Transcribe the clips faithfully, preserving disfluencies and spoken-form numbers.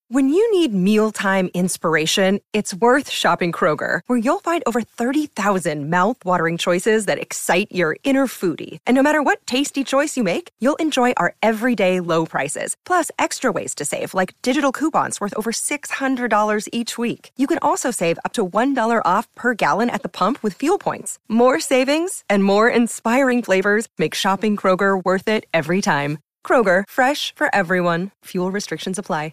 When you need mealtime inspiration, it's worth shopping Kroger, where you'll find over thirty thousand mouth-watering choices that excite your inner foodie. And no matter what tasty choice you make, you'll enjoy our everyday low prices, plus extra ways to save, like digital coupons worth over six hundred dollars each week. You can also save up to one dollar off per gallon at the pump with fuel points. More savings and more inspiring flavors make shopping Kroger worth it every time. Kroger, fresh for everyone. Fuel restrictions apply.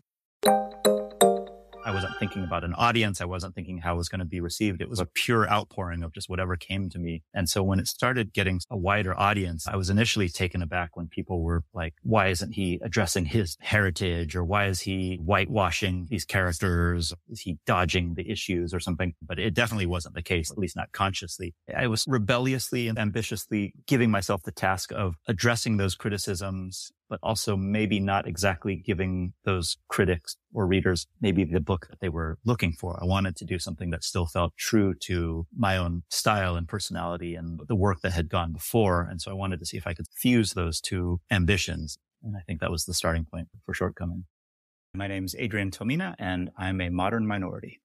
I wasn't thinking about an audience. I wasn't thinking how it was going to be received. It was a pure outpouring of just whatever came to me. And so when it started getting a wider audience, I was initially taken aback when people were like, why isn't he addressing his heritage? Or why is he whitewashing these characters? Is he dodging the issues or something? But it definitely wasn't the case, at least not consciously. I was rebelliously and ambitiously giving myself the task of addressing those criticisms, but also maybe not exactly giving those critics or readers maybe the book that they were looking for. I wanted to do something that still felt true to my own style and personality and the work that had gone before. And so I wanted to see if I could fuse those two ambitions. And I think that was the starting point for Shortcoming. My name is Adrian Tomina, and I'm a modern minority.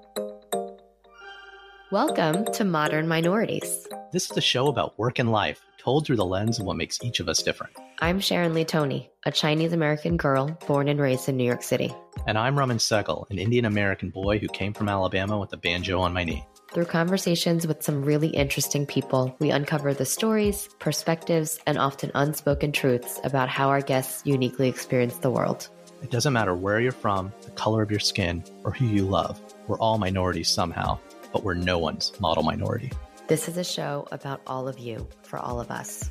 Welcome to Modern Minorities. This is a show about work and life, told through the lens of what makes each of us different. I'm Sharon Lee Tony, a Chinese-American girl born and raised in New York City. And I'm Raman Sehgal, an Indian-American boy who came from Alabama with a banjo on my knee. Through conversations with some really interesting people, we uncover the stories, perspectives, and often unspoken truths about how our guests uniquely experience the world. It doesn't matter where you're from, the color of your skin, or who you love. We're all minorities somehow, but we're no one's model minority. This is a show about all of you, for all of us.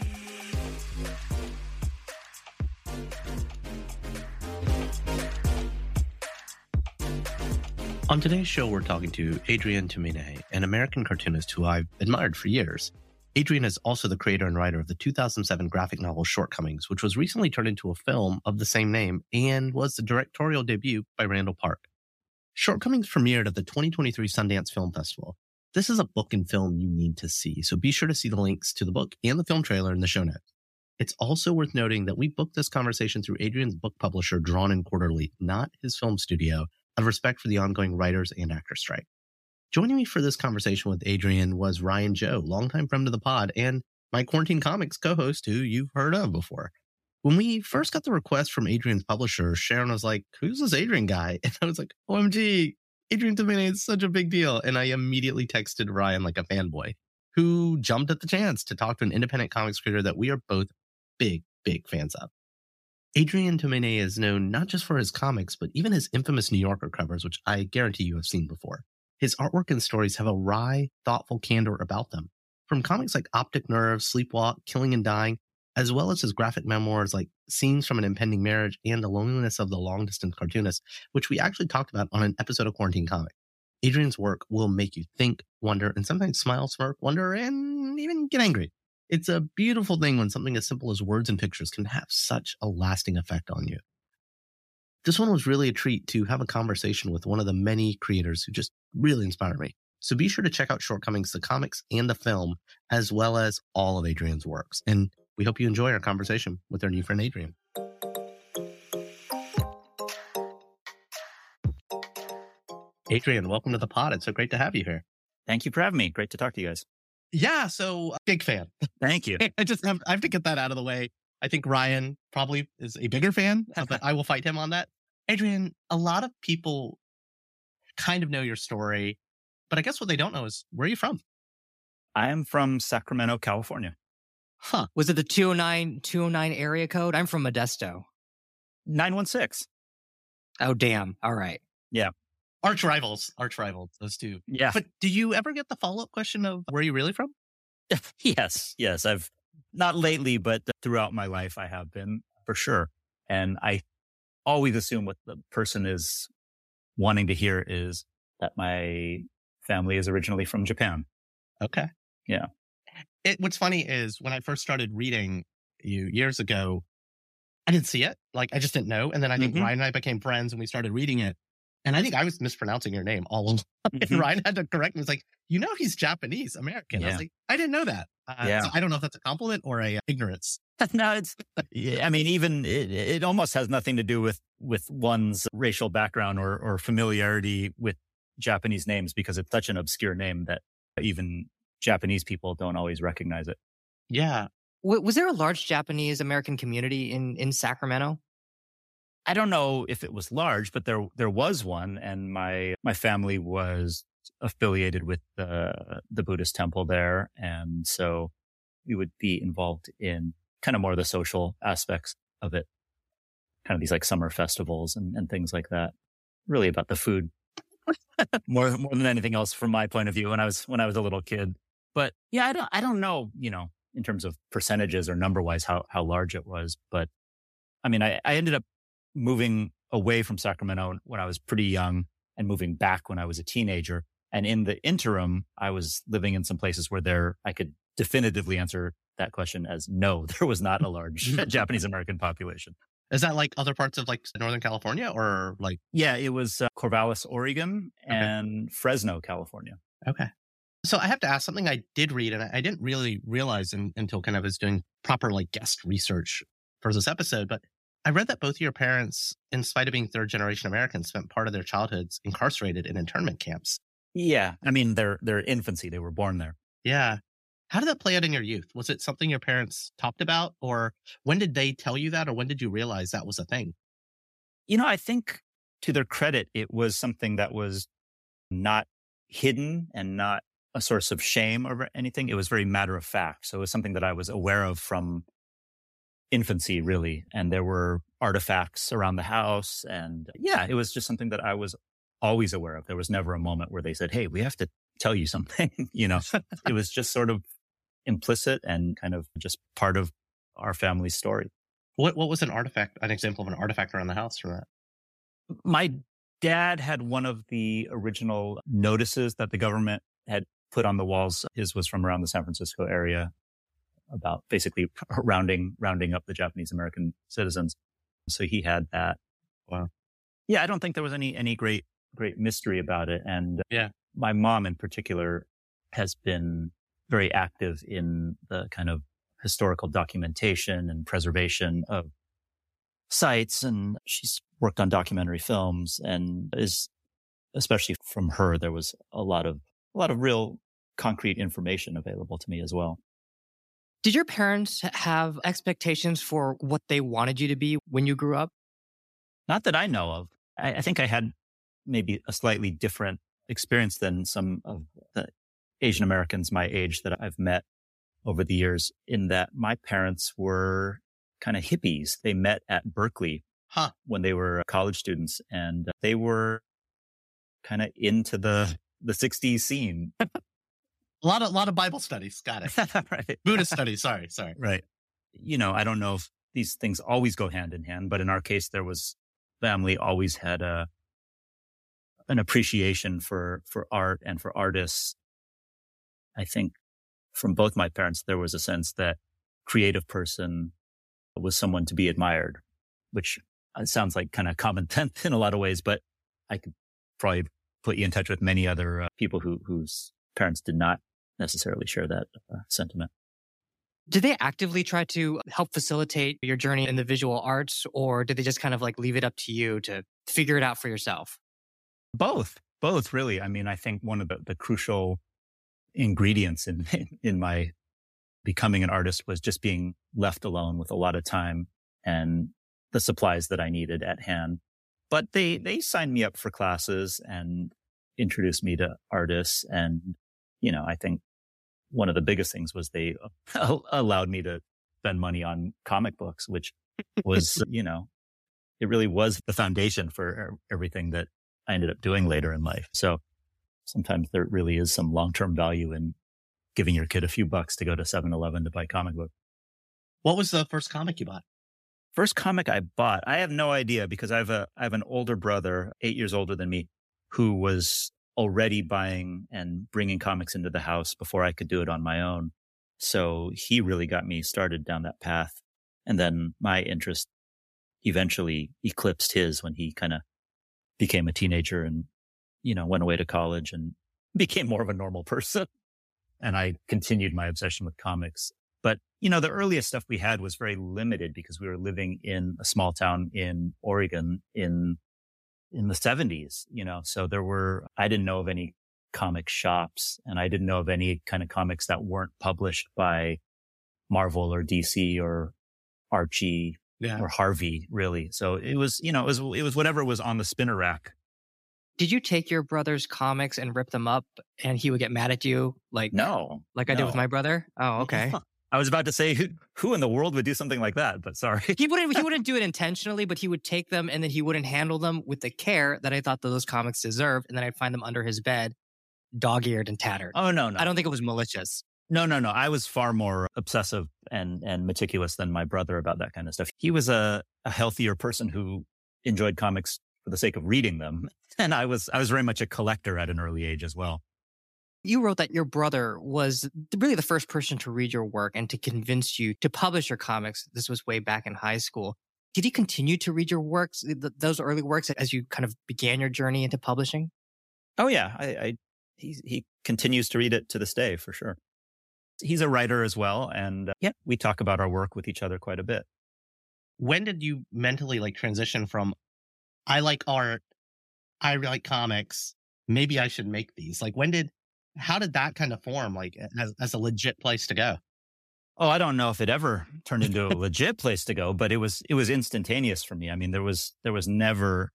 On today's show, we're talking to Adrian Tomine, an American cartoonist who I've admired for years. Adrian is also the creator and writer of the two thousand seven graphic novel Shortcomings, which was recently turned into a film of the same name and was the directorial debut by Randall Park. Shortcomings premiered at the twenty twenty-three Sundance Film Festival. This is a book and film you need to see, so be sure to see the links to the book and the film trailer in the show notes. It's also worth noting that we booked this conversation through Adrian's book publisher, Drawn and Quarterly, not his film studio, out of respect for the ongoing writers and actors strike. Joining me for this conversation with Adrian was Ryan Joe, longtime friend of the pod, and my Quarantine Comics co-host, who you've heard of before. When we first got the request from Adrian's publisher, Sharon was like, who's this Adrian guy? And I was like, O M G, Adrian Tomine is such a big deal. And I immediately texted Ryan like a fanboy, who jumped at the chance to talk to an independent comics creator that we are both big, big fans of. Adrian Tomine is known not just for his comics, but even his infamous New Yorker covers, which I guarantee you have seen before. His artwork and stories have a wry, thoughtful candor about them. From comics like Optic Nerve, Sleepwalk, Killing and Dying, as well as his graphic memoirs like Scenes from an Impending Marriage and The Loneliness of the Long-Distance Cartoonist, which we actually talked about on an episode of Quarantine Comics. Adrian's work will make you think, wonder, and sometimes smile, smirk, wonder, and even get angry. It's a beautiful thing when something as simple as words and pictures can have such a lasting effect on you. This one was really a treat to have a conversation with one of the many creators who just really inspired me. So be sure to check out Shortcomings, the comics and the film, as well as all of Adrian's works. And we hope you enjoy our conversation with our new friend, Adrian. Adrian, welcome to the pod. It's so great to have you here. Thank you for having me. Great to talk to you guys. Yeah, so big fan. Thank you. I just have, I have to get that out of the way. I think Ryan probably is a bigger fan, but I will fight him on that. Adrian, a lot of people kind of know your story, but I guess what they don't know is, where are you from? I am from Sacramento, California. Huh. Was it the two oh nine, two oh nine area code? I'm from Modesto. nine one six. Oh, damn. All right. Yeah. Arch rivals, arch rivals, those two. Yeah. But do you ever get the follow-up question of, where are you really from? Yes. Yes. I've not lately, but throughout my life, I have been for sure. And I always assume what the person is wanting to hear is that my family is originally from Japan. Okay. Yeah. It, what's funny is when I first started reading you years ago, I didn't see it. Like, I just didn't know. And then I think Mhm. Ryan and I became friends and we started reading it. And I think I was mispronouncing your name all along. Mhm. And Ryan had to correct me. He's like, you know, he's Japanese American. I Yeah. was like, I didn't know that. Uh, Yeah. So I don't know if that's a compliment or a uh, ignorance. No, it's, yeah, I mean, even it, it almost has nothing to do with, with one's racial background or, or familiarity with Japanese names, because it's such an obscure name that even Japanese people don't always recognize it. Yeah. W- was there a large Japanese American community in, in Sacramento? I don't know if it was large, but there, there was one. And my, my family was affiliated with the, the Buddhist temple there. And so we would be involved in kind of more of the social aspects of it, kind of these like summer festivals and, and things like that. Really about the food more, more than anything else from my point of view when I was, when I was a little kid. But yeah, I don't, I don't know, you know, in terms of percentages or number wise, how, how large it was. But I mean, I, I ended up moving away from Sacramento when I was pretty young and moving back when I was a teenager. And in the interim, I was living in some places where there, I could definitively answer that question as no, there was not a large Japanese American population. Is that like other parts of like Northern California or like? Yeah, it was uh, Corvallis, Oregon and Fresno, California. Okay. So I have to ask something I did read, and I I didn't really realize in, until kind of was doing proper like guest research for this episode, but I read that both of your parents, in spite of being third generation Americans, spent part of their childhoods incarcerated in internment camps. Yeah. I mean, their, their infancy, they were born there. Yeah. How did that play out in your youth? Was it something your parents talked about, or when did they tell you that, or when did you realize that was a thing? You know, I think to their credit, it was something that was not hidden and not a source of shame or anything. It was very matter of fact. So it was something that I was aware of from infancy, really. And there were artifacts around the house. And yeah, it was just something that I was always aware of. There was never a moment where they said, hey, we have to tell you something. You know, it was just sort of implicit and kind of just part of our family's story. What what was an artifact, an example of an artifact around the house from that? My dad had one of the original notices that the government had put on the walls. His was from around the San Francisco area about basically rounding, rounding up the Japanese American citizens. So he had that. Wow. Yeah. I don't think there was any, any great, great mystery about it. And yeah, my mom in particular has been very active in the kind of historical documentation and preservation of sites. And she's worked on documentary films, and is, especially from her, there was a lot of, a lot of real concrete information available to me as well. Did your parents have expectations for what they wanted you to be when you grew up? Not that I know of. I, I think I had maybe a slightly different experience than some of the Asian Americans my age that I've met over the years, in that my parents were kind of hippies. They met at Berkeley huh. when they were college students, and they were kind of into the, the sixties scene. A lot of, lot of Bible studies. Got it. Right. Buddhist studies. Sorry. Sorry. Right. You know, I don't know if these things always go hand in hand, but in our case, there was family always had a, an appreciation for, for art and for artists. I think from both my parents, there was a sense that creative person was someone to be admired, which sounds like kind of common sense in a lot of ways, but I could probably put you in touch with many other uh, people who, whose parents did not necessarily share that uh, sentiment. Did they actively try to help facilitate your journey in the visual arts, or did they just kind of like leave it up to you to figure it out for yourself? Both, both really. I mean, I think one of the, the crucial ingredients in, in my becoming an artist was just being left alone with a lot of time and the supplies that I needed at hand. But they, they signed me up for classes and introduced me to artists. And, you know, I think one of the biggest things was they allowed me to spend money on comic books, which was, you know, it really was the foundation for everything that I ended up doing later in life. So sometimes there really is some long-term value in giving your kid a few bucks to go to seven eleven to buy comic book. What was the first comic you bought? First comic I bought, I have no idea, because I have a, I have an older brother, eight years older than me, who was already buying and bringing comics into the house before I could do it on my own. So he really got me started down that path. And then my interest eventually eclipsed his when he kind of became a teenager and, you know, went away to college and became more of a normal person. And I continued my obsession with comics. But, you know, the earliest stuff we had was very limited because we were living in a small town in Oregon in, in the seventies, you know, so there were, I didn't know of any comic shops and I didn't know of any kind of comics that weren't published by Marvel or D C or Archie yeah. or Harvey, really. So it was, you know, it was, it was whatever was on the spinner rack. Did you take your brother's comics and rip them up and he would get mad at you? Like, no, like I no. did with my brother? Oh, okay. I was about to say, who, who in the world would do something like that? But sorry. He wouldn't, he wouldn't do it intentionally, but he would take them and then he wouldn't handle them with the care that I thought that those comics deserved. And then I'd find them under his bed, dog-eared and tattered. Oh, no, no. I don't think it was malicious. No, no, no. I was far more obsessive and, and meticulous than my brother about that kind of stuff. He was a, a healthier person who enjoyed comics for the sake of reading them. And I was, I was very much a collector at an early age as well. You wrote that your brother was really the first person to read your work and to convince you to publish your comics. This was way back in high school. Did he continue to read your works, th- those early works, as you kind of began your journey into publishing? Oh, yeah. I, I he, he continues to read it to this day, for sure. He's a writer as well. And uh, yeah, we talk about our work with each other quite a bit. When did you mentally like transition from, I like art, I like comics, maybe I should make these? Like when did, how did that kind of form, like as, as a legit place to go? Oh, I don't know if it ever turned into a legit place to go, but it was, it was instantaneous for me. I mean, there was, there was never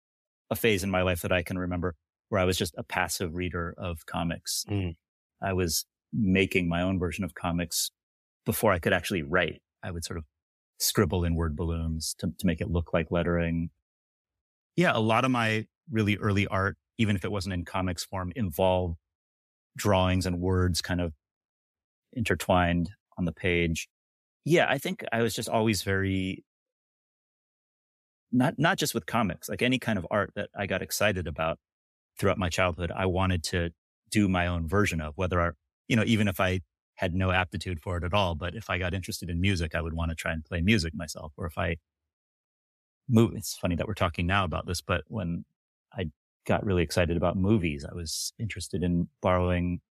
a phase in my life that I can remember where I was just a passive reader of comics. Mm. I was making my own version of comics before I could actually write. I would sort of scribble in word balloons to, to make it look like lettering. Yeah, a lot of my really early art, even if it wasn't in comics form, involved drawings and words kind of intertwined on the page. Yeah, I think I was just always very, not, not just with comics, like any kind of art that I got excited about throughout my childhood, I wanted to do my own version of, whether I, you know, even if I had no aptitude for it at all, but if I got interested in music, I would want to try and play music myself. Or if I move, it's funny that we're talking now about this, but when I got really excited about movies, I was interested in borrowing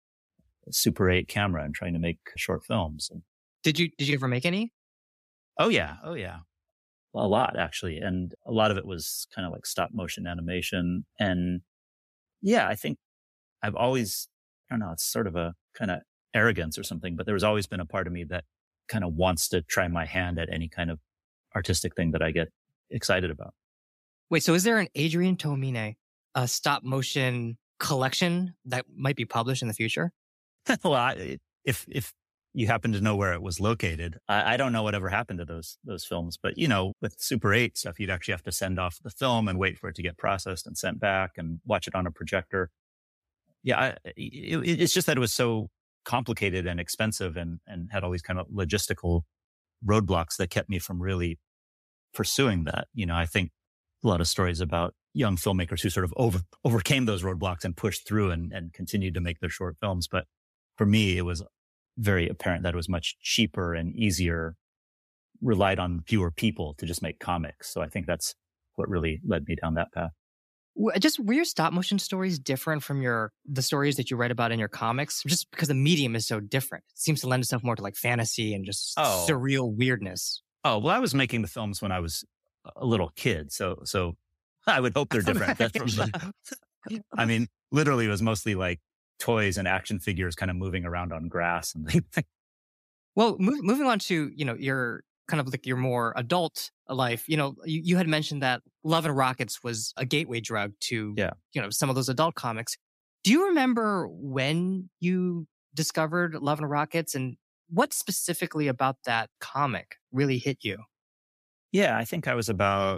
a Super eight camera and trying to make short films. Did you, did you ever make any? Oh yeah. Oh yeah. A lot actually. And a lot of it was kind of like stop motion animation. And yeah, I think I've always, I don't know, it's sort of a kind of arrogance or something, but there's always been a part of me that kind of wants to try my hand at any kind of artistic thing that I get excited about. Wait, so is there an Adrian Tomine, a stop motion collection that might be published in the future? Well, I, if, if you happen to know where it was located, I, I don't know whatever happened to those, those films, but you know, with Super eight stuff, you'd actually have to send off the film and wait for it to get processed and sent back and watch it on a projector. Yeah, I, it, it's just that it was so complicated and expensive and, and had all these kind of logistical roadblocks that kept me from really pursuing that. You know, I think a lot of stories about young filmmakers who sort of over, overcame those roadblocks and pushed through and, and continued to make their short films. But for me, it was very apparent that it was much cheaper and easier, relied on fewer people to just make comics. So I think that's what really led me down that path. Just were your stop motion stories different from your the stories that you write about in your comics? Just because the medium is so different, it seems to lend itself more to like fantasy and just oh. surreal weirdness. Oh well, I was making the films when I was a little kid, so so I would hope they're different. That's from the, I mean, literally, it was mostly like toys and action figures kind of moving around on grass and things. Well, move, moving on to you know your kind of like your more adult life, you know, you, you had mentioned that Love and Rockets was a gateway drug to, yeah. you know, some of those adult comics. Do you remember when you discovered Love and Rockets and what specifically about that comic really hit you? Yeah, I think I was about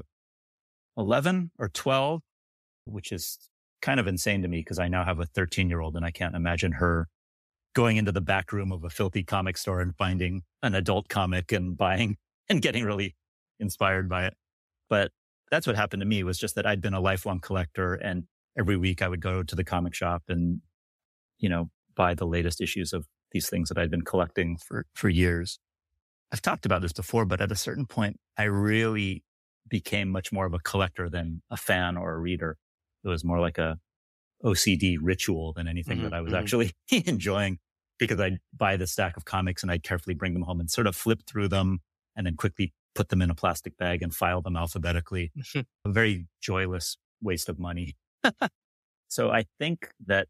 eleven or twelve, which is kind of insane to me because I now have a thirteen year old and I can't imagine her going into the back room of a filthy comic store and finding an adult comic and buying and getting really inspired by it. But that's what happened to me, was just that I'd been a lifelong collector, and every week I would go to the comic shop and, you know, buy the latest issues of these things that I'd been collecting for, for years. I've talked about this before, but at a certain point, I really became much more of a collector than a fan or a reader. It was more like a O C D ritual than anything mm-hmm, that I was mm-hmm. actually enjoying, because I'd buy the stack of comics and I'd carefully bring them home and sort of flip through them and then quickly put them in a plastic bag and file them alphabetically. A very joyless waste of money. So I think that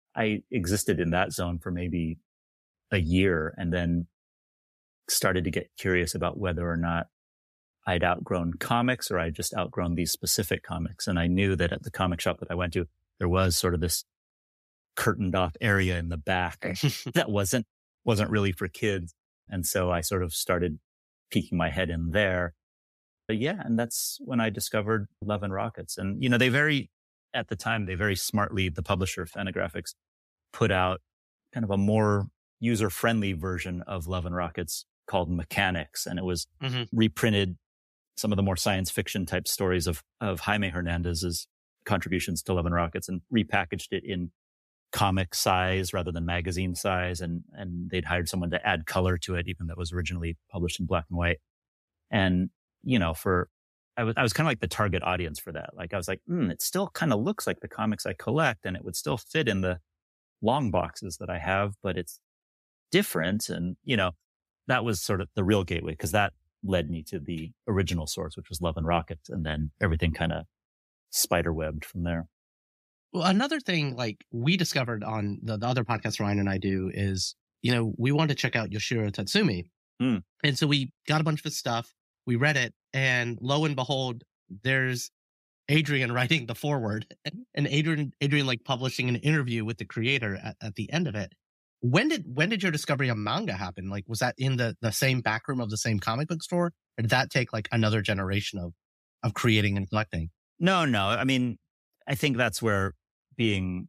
I existed in that zone for maybe a year and then started to get curious about whether or not I'd outgrown comics or I'd just outgrown these specific comics. And I knew that at the comic shop that I went to, there was sort of this curtained off area in the back that wasn't, wasn't really for kids. And so I sort of started peeking my head in there. But yeah, and that's when I discovered Love and Rockets. And, you know, they very, at the time, they very smartly, the publisher Fantagraphics, put out kind of a more user-friendly version of Love and Rockets called Mechanics. And it was mm-hmm. reprinted some of the more science fiction type stories of, of Jaime Hernandez's contributions to Love and Rockets and repackaged it in comic size rather than magazine size. And, and they'd hired someone to add color to it, even though it was originally published in black and white. And, you know, for, I was, I was kind of like the target audience for that. Like I was like, hmm, it still kind of looks like the comics I collect and it would still fit in the long boxes that I have, but it's different. And, you know, that was sort of the real gateway, because that led me to the original source, which was Love and Rockets. And then everything kind of spiderwebbed from there. Well, another thing like we discovered on the, the other podcast Ryan and I do is, you know, we wanted to check out Yoshiro Tatsumi. Mm. And so we got a bunch of his stuff. We read it, and lo and behold, there's Adrian writing the foreword and Adrian, Adrian like publishing an interview with the creator at, at the end of it. When did, when did your discovery of manga happen? Like, was that in the, the same backroom of the same comic book store? Or did that take like another generation of, of creating and collecting? No, no. I mean, I think that's where being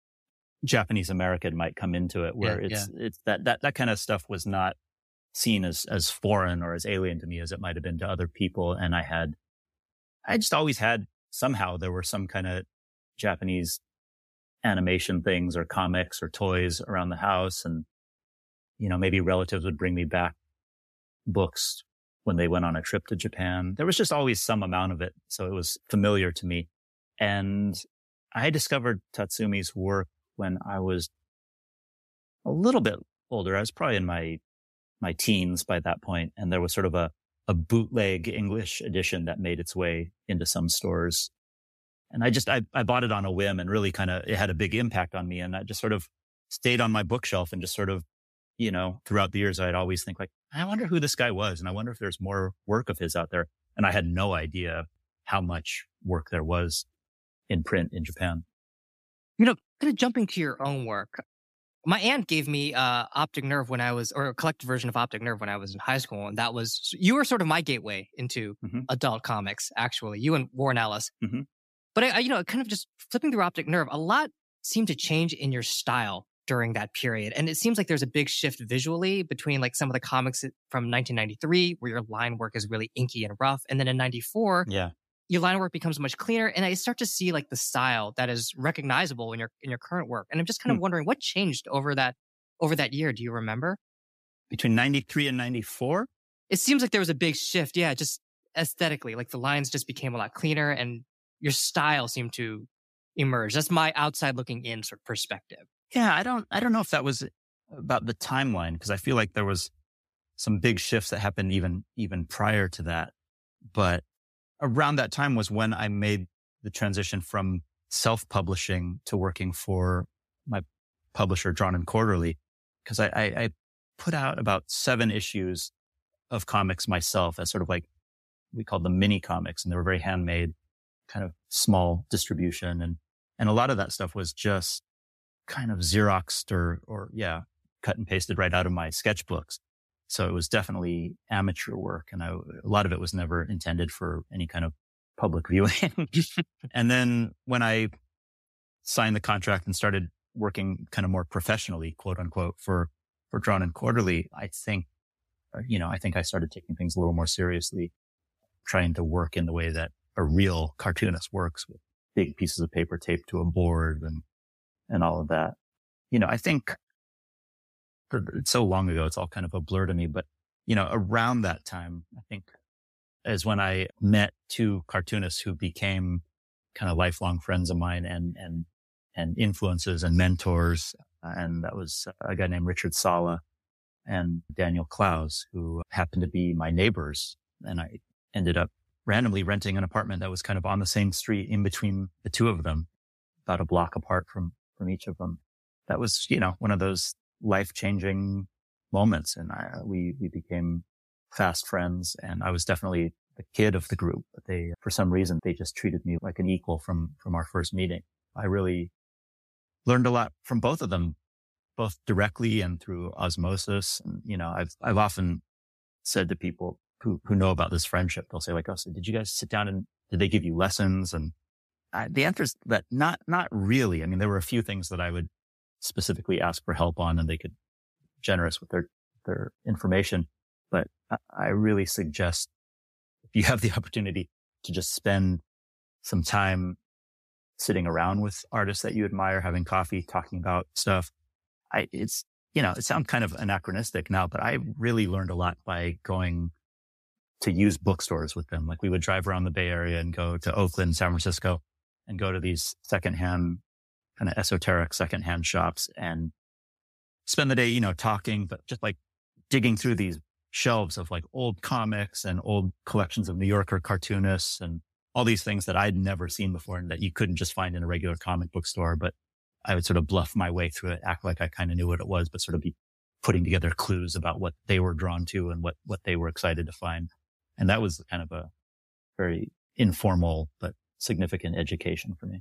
Japanese American might come into it, where yeah, it's, yeah. it's that, that, that kind of stuff was not seen as, as foreign or as alien to me as it might have been to other people. And I had, I just always had, somehow there were some kind of Japanese animation things or comics or toys around the house. And, you know, maybe relatives would bring me back books when they went on a trip to Japan. There was just always some amount of it. So it was familiar to me. And I discovered Tatsumi's work when I was a little bit older. I was probably in my, my teens by that point. And there was sort of a, a bootleg English edition that made its way into some stores. And I just, I, I bought it on a whim and really kind of, it had a big impact on me. And I just sort of stayed on my bookshelf and just sort of, you know, throughout the years, I'd always think like, I wonder who this guy was. And I wonder if there's more work of his out there. And I had no idea how much work there was in print in Japan. You know, kind of jumping to your own work. My aunt gave me uh, Optic Nerve when I was, or a collected version of Optic Nerve when I was in high school. And that was, you were sort of my gateway into mm-hmm. adult comics, actually. You and Warren Ellis. Mm-hmm. But, I, I, you know, kind of just flipping through Optic Nerve, a lot seemed to change in your style during that period. And it seems like there's a big shift visually between like some of the comics from nineteen ninety-three, where your line work is really inky and rough. And then in ninety-four, yeah. your line work becomes much cleaner. And I start to see like the style that is recognizable in your in your current work. And I'm just kind of hmm. wondering what changed over that over that year. Do you remember? Between ninety-three and ninety-four? It seems like there was a big shift. Yeah, just aesthetically. Like the lines just became a lot cleaner and your style seemed to emerge. That's my outside looking in sort of perspective. Yeah, I don't I don't know if that was about the timeline, because I feel like there was some big shifts that happened even even prior to that. But around that time was when I made the transition from self-publishing to working for my publisher, Drawn and Quarterly, because I, I, I put out about seven issues of comics myself as sort of like, we called them mini comics, and they were very handmade, kind of small distribution. And, and a lot of that stuff was just kind of Xeroxed or, or yeah, cut and pasted right out of my sketchbooks. So it was definitely amateur work. And I, a lot of it was never intended for any kind of public viewing. And then when I signed the contract and started working kind of more professionally, quote unquote, for, for Drawn and Quarterly, I think, you know, I think I started taking things a little more seriously, trying to work in the way that a real cartoonist works, with big pieces of paper taped to a board and, and all of that. You know, I think it's so long ago, it's all kind of a blur to me, but, you know, around that time, I think is when I met two cartoonists who became kind of lifelong friends of mine and, and, and influences and mentors. And that was a guy named Richard Sala and Daniel Klaus, who happened to be my neighbors. And I ended up randomly renting an apartment that was kind of on the same street in between the two of them, about a block apart from, from each of them. That was, you know, one of those life-changing moments. And I, we, we became fast friends, and I was definitely the kid of the group, but they, for some reason, they just treated me like an equal from, from our first meeting. I really learned a lot from both of them, both directly and through osmosis. And, you know, I've, I've often said to people who, who know about this friendship, they'll say like, oh, so did you guys sit down and did they give you lessons? And I, the answer is that not, not really. I mean, there were a few things that I would specifically ask for help on, and they could be generous with their, their information. But I, I really suggest if you have the opportunity to just spend some time sitting around with artists that you admire, having coffee, talking about stuff. I, it's, you know, it sounds kind of anachronistic now, but I really learned a lot by going to use bookstores with them. Like we would drive around the Bay Area and go to Oakland, San Francisco, and go to these secondhand, kind of esoteric secondhand shops and spend the day, you know, talking, but just like digging through these shelves of like old comics and old collections of New Yorker cartoonists and all these things that I'd never seen before and that you couldn't just find in a regular comic book store. But I would sort of bluff my way through it, act like I kind of knew what it was, but sort of be putting together clues about what they were drawn to and what, what they were excited to find. And that was kind of a very informal, but significant education for me.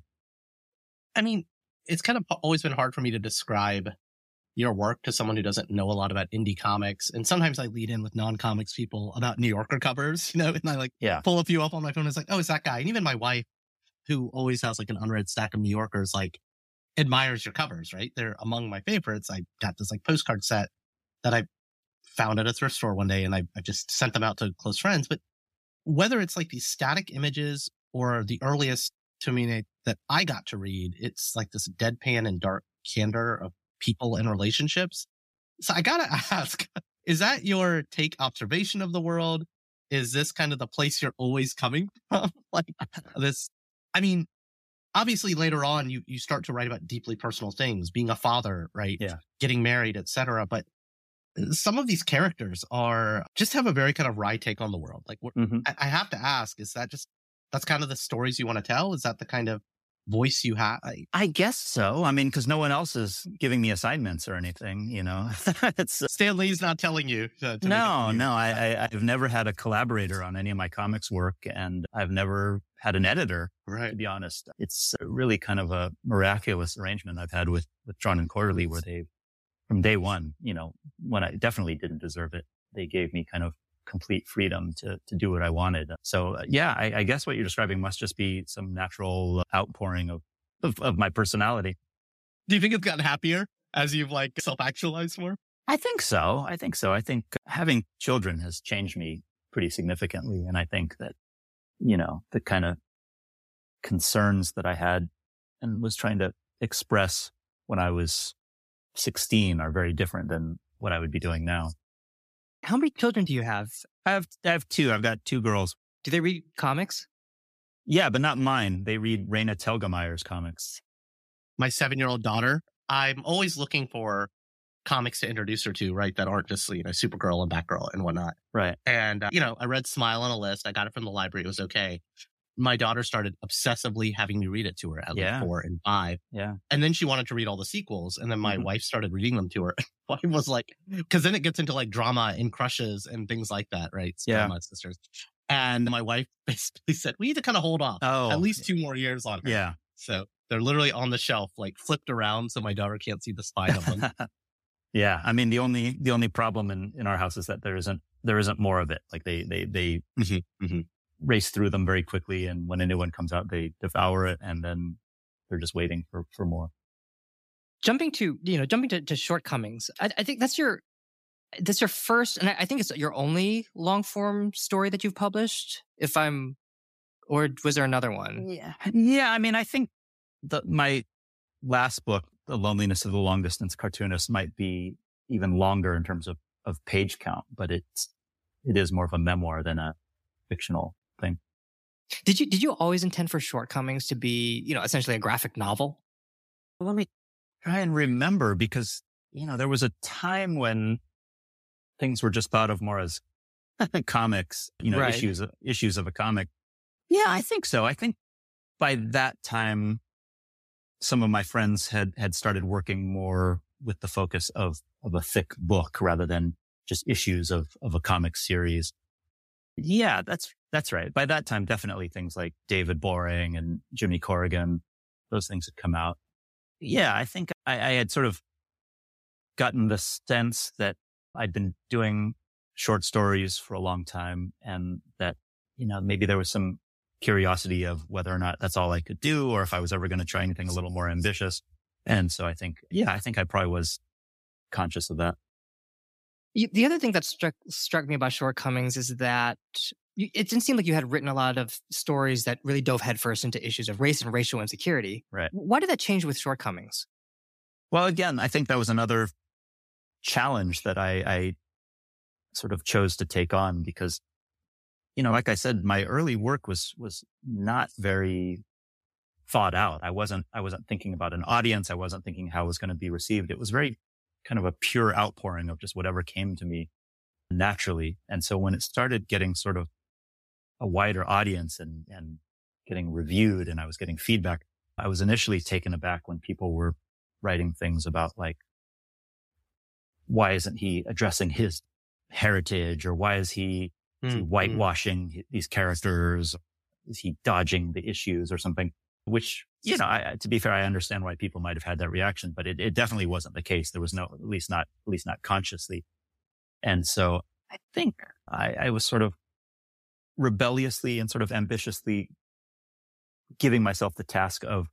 I mean, it's kind of always been hard for me to describe your work to someone who doesn't know a lot about indie comics. And sometimes I lead in with non-comics people about New Yorker covers, you know, and I like yeah. pull a few up on my phone. And it's like, oh, it's that guy. And even my wife, who always has like an unread stack of New Yorkers, like admires your covers, right? They're among my favorites. I got this like postcard set that I found at a thrift store one day, and I, I just sent them out to close friends. But whether it's like these static images or the earliest Tomine that I got to read, it's like this deadpan and dark candor of people and relationships. So I gotta ask, is that your take observation of the world? Is this kind of the place you're always coming from? Like this, I mean, obviously later on you, you start to write about deeply personal things, being a father, right? Yeah. Getting married, et cetera. But some of these characters are just have a very kind of wry take on the world. Like mm-hmm. I, I have to ask, is that just, that's kind of the stories you want to tell? Is that the kind of voice you have? I, I guess so. I mean, because no one else is giving me assignments or anything, you know. it's Stan Lee's not telling you. To, to no, no. I, I, I've never had a collaborator on any of my comics work, and I've never had an editor, right. to be honest. It's really kind of a miraculous arrangement I've had with, with Drawn and Quarterly, where they, from day one, you know, when I definitely didn't deserve it, they gave me kind of complete freedom to, to do what I wanted. So uh, yeah, I, I guess what you're describing must just be some natural outpouring of, of, of my personality. Do you think it's gotten happier as you've like self-actualized more? I think so. I think so. I think having children has changed me pretty significantly. And I think that, you know, the kind of concerns that I had and was trying to express when I was sixteen are very different than what I would be doing now. How many children do you have? I have, I have two. I've got two girls. Do they read comics? Yeah, but not mine. They read Raina Telgemeier's comics. My seven-year-old daughter, I'm always looking for comics to introduce her to, right? That aren't just, you know, Supergirl and Batgirl and whatnot. Right. And, uh, you know, I read Smile on a list. I got it from the library. It was okay. My daughter started obsessively having me read it to her at yeah. like four and five. Yeah. And then she wanted to read all the sequels. And then my mm-hmm. wife started reading them to her. I was like, because then it gets into like drama and crushes and things like that, right? It's yeah. Drama sisters. And my wife basically said, we need to kind of hold off oh. at least two more years on her. Yeah. So they're literally on the shelf, like flipped around so my daughter can't see the spine of them. Yeah. I mean, the only, the only problem in, in our house is that there isn't, there isn't more of it. Like they, they, they mm-hmm. Mm-hmm. race through them very quickly. And when a new one comes out, they devour it. And then they're just waiting for, for more. Jumping to, you know, jumping to, to Shortcomings. I, I think that's your, that's your first, and I, I think it's your only long form story that you've published. If I'm, or was there another one? Yeah. Yeah. I mean, I think the, my last book, The Loneliness of the Long Distance Cartoonist, might be even longer in terms of, of page count, but it's, it is more of a memoir than a fictional thing. Did you did you always intend for Shortcomings to be, you know, essentially a graphic novel? Let me try and remember, because, you know, there was a time when things were just thought of more as comics, you know, Right. issues, issues of a comic. Yeah, I think so. I think by that time, some of my friends had, had started working more with the focus of, of a thick book rather than just issues of, of a comic series. Yeah, that's, that's right. By that time, definitely things like David Boring and Jimmy Corrigan, those things had come out. Yeah, I think I, I had sort of gotten the sense that I'd been doing short stories for a long time, and that, you know, maybe there was some curiosity of whether or not that's all I could do, or if I was ever going to try anything a little more ambitious. And so I think, yeah, I think I probably was conscious of that. You, the other thing that struck struck me about Shortcomings is that you, it didn't seem like you had written a lot of stories that really dove headfirst into issues of race and racial insecurity. Right. Why did that change with Shortcomings? Well, again, I think that was another challenge that I, I sort of chose to take on because, you know, like I said, my early work was, was not very thought out. I wasn't, I wasn't thinking about an audience. I wasn't thinking how it was going to be received. It was very kind of a pure outpouring of just whatever came to me naturally. And so when it started getting sort of a wider audience and, and getting reviewed and I was getting feedback, I was initially taken aback when people were writing things about like, why isn't he addressing his heritage, or why is he, mm, is he whitewashing mm. these characters? Is he dodging the issues or something? Which, you know, I, to be fair, I understand why people might have had that reaction, but it, it definitely wasn't the case. There was no, at least not, at least not consciously. And so I think I, I was sort of rebelliously and sort of ambitiously giving myself the task of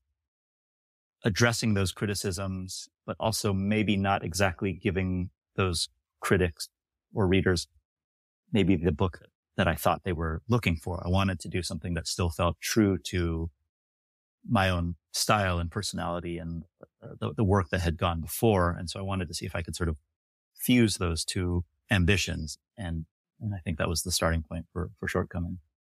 addressing those criticisms, but also maybe not exactly giving those critics or readers maybe the book that I thought they were looking for. I wanted to do something that still felt true to my own style and personality and the, the work that had gone before. And so I wanted to see if I could sort of fuse those two ambitions. And, and I think that was the starting point for, for Shortcoming.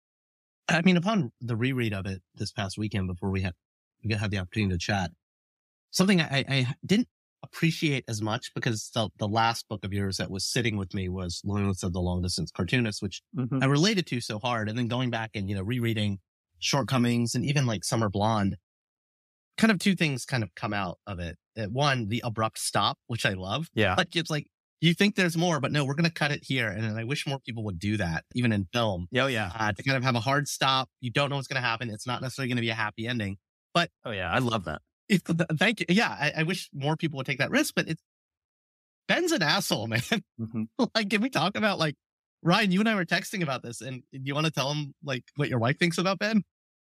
I mean, upon the reread of it this past weekend before we had, we had the opportunity to chat, something I, I didn't appreciate as much because the, the last book of yours that was sitting with me was Loneliness of the Long Distance Cartoonist, which mm-hmm. I related to so hard. And then going back and, you know, rereading Shortcomings and even like Summer Blonde, kind of two things kind of come out of it. One, the abrupt stop, which I love. Yeah. Like it's like, you think there's more, but no, we're going to cut it here. And I wish more people would do that, even in film. Oh, yeah. Uh, to kind of have a hard stop. You don't know what's going to happen. It's not necessarily going to be a happy ending, but. Oh, yeah. I love that. If, thank you. Yeah. I, I wish more people would take that risk, but it's, Ben's an asshole, man. Mm-hmm. Like, can we talk about like, Ryan, you and I were texting about this, and you want to tell him like what your wife thinks about Ben?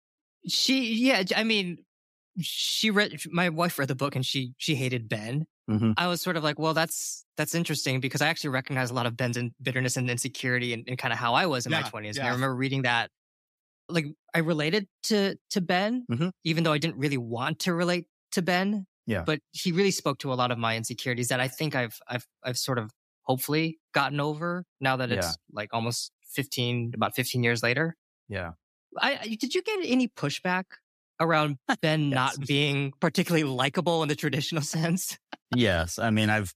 She, yeah, I mean, she read, my wife read the book and she, she hated Ben. Mm-hmm. I was sort of like, well, that's, that's interesting because I actually recognize a lot of Ben's in, bitterness and insecurity and, and kind of how I was in yeah, my twenties. Yeah. And I remember reading that, like, I related to, to Ben, mm-hmm. even though I didn't really want to relate to Ben. Yeah. But he really spoke to a lot of my insecurities that I think I've, I've, I've sort of hopefully gotten over now that it's yeah. like almost fifteen, about fifteen years later. Yeah. I, did you get any pushback around Ben yes. not being particularly likable in the traditional sense? Yes. I mean, I've,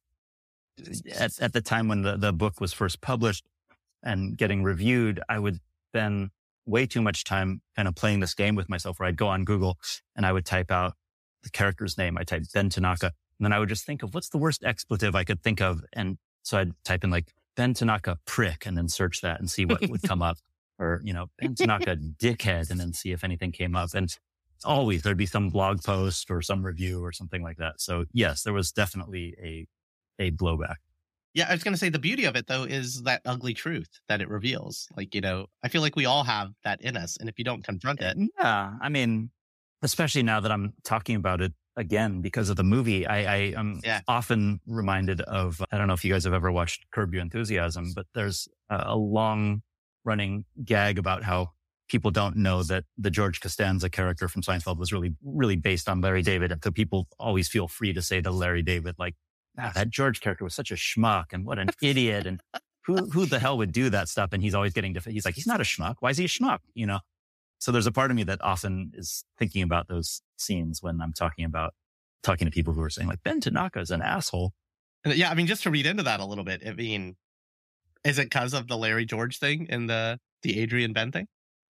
at, at the time when the, the book was first published and getting reviewed, I would spend way too much time kind of playing this game with myself where I'd go on Google and I would type out the character's name. I typed Ben Tanaka, and then I would just think of what's the worst expletive I could think of. And so I'd type in like Ben Tanaka prick and then search that and see what would come up. Or, you know, Ben Tanaka dickhead and then see if anything came up. And always there'd be some blog post or some review or something like that. So yes, there was definitely a, a blowback. Yeah. I was going to say the beauty of it though is that ugly truth that it reveals. Like, you know, I feel like we all have that in us. And if you don't confront it. Yeah. I mean, especially now that I'm talking about it again, because of the movie, I, I am yeah. often reminded of, I don't know if you guys have ever watched Curb Your Enthusiasm, but there's a, a long running gag about how people don't know that the George Costanza character from Seinfeld was really, really based on Larry David. And so people always feel free to say to Larry David, like, ah, that George character was such a schmuck and what an idiot. And who, who the hell would do that stuff? And he's always getting, def- he's like, he's not a schmuck. Why is he a schmuck? You know? So there's a part of me that often is thinking about those scenes when I'm talking about, talking to people who are saying like, Ben Tanaka is an asshole. Yeah. I mean, just to read into that a little bit, I mean, is it because of the Larry George thing and the, the Adrian Ben thing?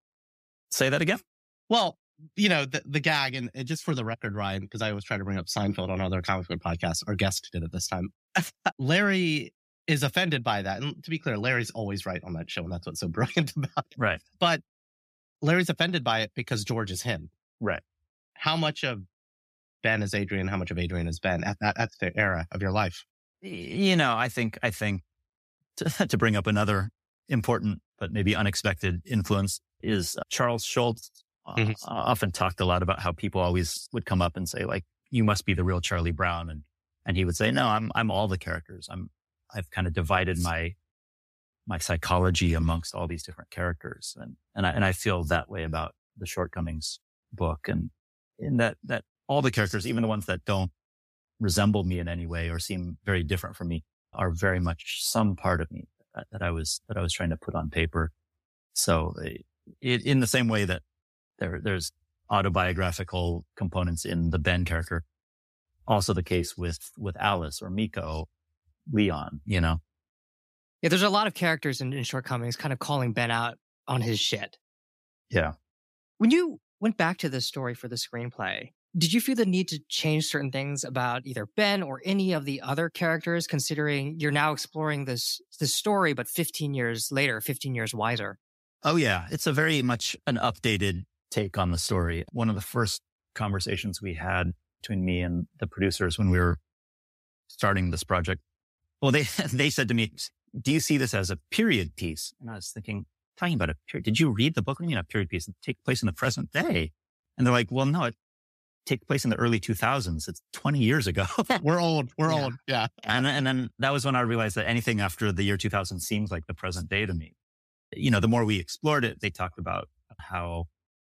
Say that again. Well, you know, the, the gag, and just for the record, Ryan, because I always try to bring up Seinfeld on other comic book podcasts, our guest did it this time. Larry is offended by that. And to be clear, Larry's always right on that show, and that's what's so brilliant about it. Right. But Larry's offended by it because George is him. Right. How much of Ben is Adrian? How much of Adrian is Ben at that, at the era of your life? You know, I think, I think to, to bring up another important, but maybe unexpected influence is uh, Charles Schulz. Uh, mm-hmm. Often talked a lot about how people always would come up and say, like, you must be the real Charlie Brown. And, and he would say, no, I'm, I'm all the characters. I'm, I've kind of divided my, my psychology amongst all these different characters. And, and I, and I feel that way about the Shortcomings book. And in that, that all the characters, even the ones that don't resemble me in any way or seem very different from me, are very much some part of me that, that I was, that I was trying to put on paper. So it, in the same way that There, there's autobiographical components in the Ben character. Also the case with, with Alice or Miko, Leon, you know? Yeah, there's a lot of characters in, in Shortcomings kind of calling Ben out on his shit. Yeah. When you went back to this story for the screenplay, did you feel the need to change certain things about either Ben or any of the other characters, considering you're now exploring this, this story, but fifteen years later, fifteen years wiser? Oh, yeah. It's a very much an updated take on the story. One of the first conversations we had between me and the producers when we were starting this project, well, they they said to me, do you see this as a period piece? And I was thinking, talking about a period, did you read the book? What do you mean a period piece? It takes place in the present day. And they're like, well, no, it takes place in the early two thousands. It's twenty years ago. We're old. We're Yeah. old. Yeah. And, and then that was when I realized that anything after the year two thousand seems like the present day to me. You know, the more we explored it, they talked about how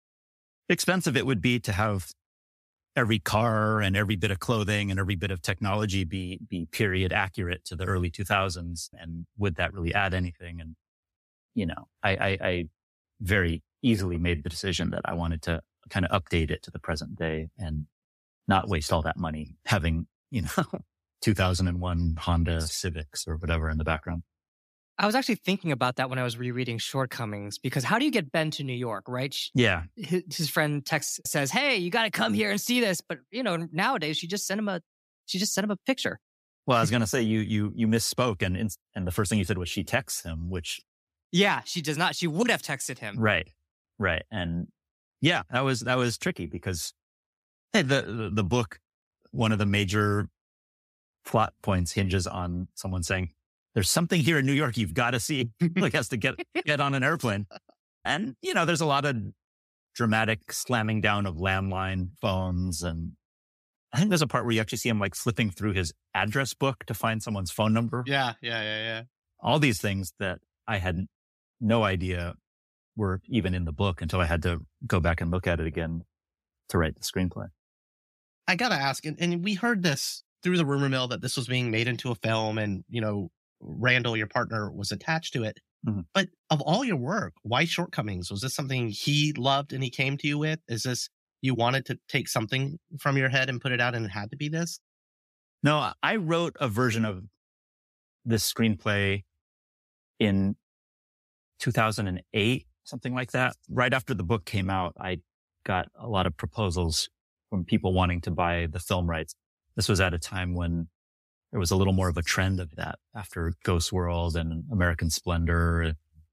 expensive it would be to have every car and every bit of clothing and every bit of technology be, be period accurate to the early two thousands. And would that really add anything? And, you know, I, I, I very easily made the decision that I wanted to kind of update it to the present day and not waste all that money having, you know, two thousand one Honda Civics or whatever in the background. I was actually thinking about that when I was rereading Shortcomings, because how do you get Ben to New York, right? Yeah. His, his friend texts, says, hey, you got to come here and see this. But, you know, nowadays she just sent him a, she just sent him a picture. Well, I was going to say you, you, you misspoke. And, and the first thing you said was she texts him, which. Yeah, she does not. She would have texted him. Right. Right. And yeah, that was, that was tricky because hey, the, the, the book, one of the major plot points hinges on someone saying, there's something here in New York you've got to see. Like has to get, get on an airplane. And, you know, there's a lot of dramatic slamming down of landline phones. And I think there's a part where you actually see him like flipping through his address book to find someone's phone number. Yeah, yeah, yeah, yeah. All these things that I had no idea were even in the book until I had to go back and look at it again to write the screenplay. I got to ask, and, and we heard this through the rumor mill that this was being made into a film and, you know, Randall, your partner, was attached to it. Mm-hmm. But of all your work, why Shortcomings? Was this something he loved and he came to you with? Is this, you wanted to take something from your head and put it out and it had to be this? No, I wrote a version of this screenplay in two thousand eight, something like that. Right after the book came out, I got a lot of proposals from people wanting to buy the film rights. This was at a time when there was a little more of a trend of that after Ghost World and American Splendor,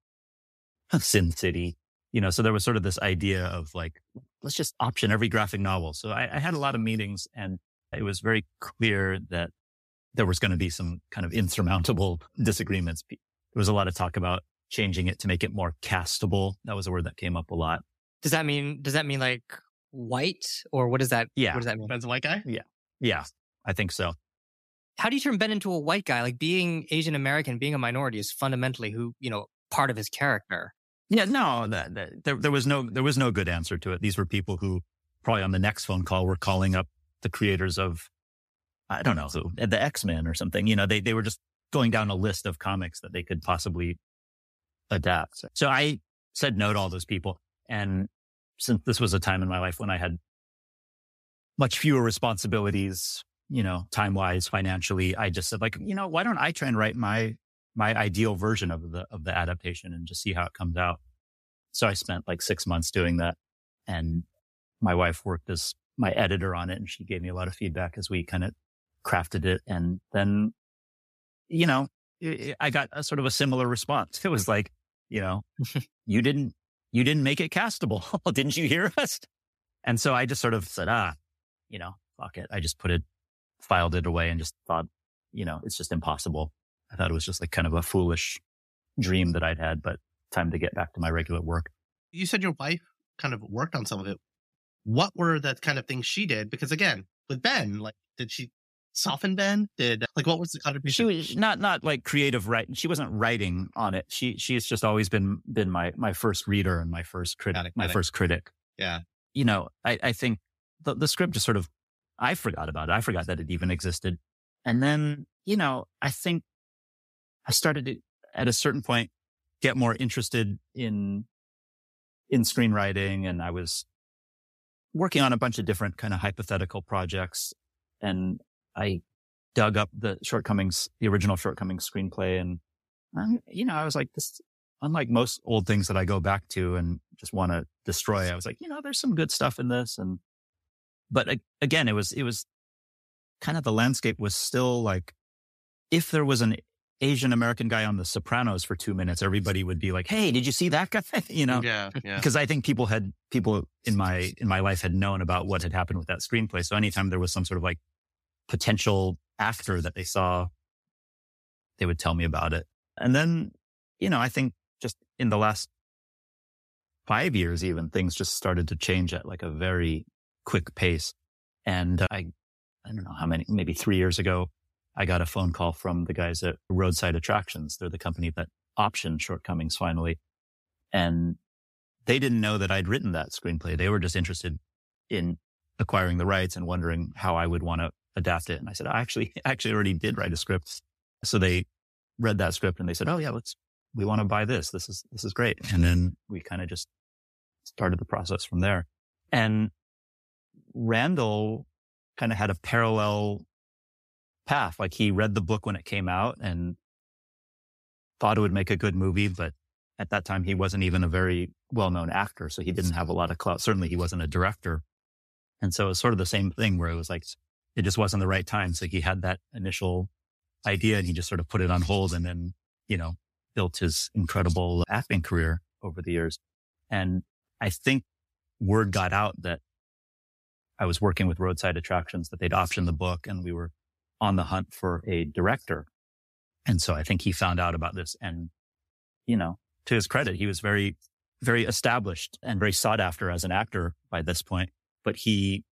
Sin City, you know, so there was sort of this idea of like, let's just option every graphic novel. So I, I had a lot of meetings and it was very clear that there was going to be some kind of insurmountable disagreements. There was a lot of talk about changing it to make it more castable. That was a word that came up a lot. Does that mean, does that mean like white or what does that, yeah. what does that mean? Ben's a white guy? Yeah. Yeah. I think so. How do you turn Ben into a white guy? Like being Asian American, being a minority is fundamentally who, you know, part of his character. Yeah, no, that, that, there, there was no, there was no good answer to it. These were people who probably on the next phone call were calling up the creators of, I don't know, the, the X-Men or something. You know, they, they were just going down a list of comics that they could possibly adapt. So I said no to all those people. And since this was a time in my life when I had much fewer responsibilities, you know, time-wise, financially, I just said, like, you know, why don't I try and write my my ideal version of the of the adaptation and just see how it comes out. So I spent like six months doing that. And my wife worked as my editor on it, and she gave me a lot of feedback as we kind of crafted it. And then, you know, I got a sort of a similar response. It was like, you know, you didn't, you didn't make it castable. Didn't you hear us? And so I just sort of said, ah, you know, fuck it. I just put it, filed it away and just thought, you know, it's just impossible. I thought it was just like kind of a foolish dream that I'd had, but time to get back to my regular work. You said your wife kind of worked on some of it. What were the kind of things she did? Because again, with Ben, like, did she soften Ben? Did, like, what was the contribution? She was not, not like creative writing. She wasn't writing on it. She, she's just always been, been my, my first reader and my first critic, my first critic. Yeah. You know, I, I think the, the script just sort of, I forgot about it. I forgot that it even existed. And then, you know, I think I started to, at a certain point, get more interested in, in screenwriting. And I was working on a bunch of different kind of hypothetical projects. And I dug up the shortcomings, the original shortcomings screenplay. And, um, you know, I was like, this, unlike most old things that I go back to and just want to destroy, I was like, you know, there's some good stuff in this. And, but again, it was, it was kind of, the landscape was still like, if there was an Asian American guy on The Sopranos for two minutes, everybody would be like, hey, did you see that guy? You know? Yeah, yeah. Because I think people had, people in my, in my life had known about what had happened with that screenplay. So anytime there was some sort of like potential actor that they saw, they would tell me about it. And then, you know, I think just in the last five years, even, things just started to change at like a very quick pace. And I, I don't know how many, maybe three years ago, I got a phone call from the guys at Roadside Attractions. They're the company that optioned Shortcomings finally. And they didn't know that I'd written that screenplay. They were just interested in acquiring the rights and wondering how I would want to adapt it. And I said, I actually, actually already did write a script. So they read that script and they said, oh yeah, let's, we want to buy this. This is, this is great. And then we kind of just started the process from there. And Randall kind of had a parallel path. Like, he read the book when it came out and thought it would make a good movie. But at that time, he wasn't even a very well-known actor. So he didn't have a lot of clout. Certainly he wasn't a director. And so it was sort of the same thing where it was like, it just wasn't the right time. So he had that initial idea and he just sort of put it on hold and then, you know, built his incredible acting career over the years. And I think word got out that I was working with Roadside Attractions, that they'd optioned the book and we were on the hunt for a director. And so I think he found out about this. And, you know, to his credit, he was very, very established and very sought after as an actor by this point. But he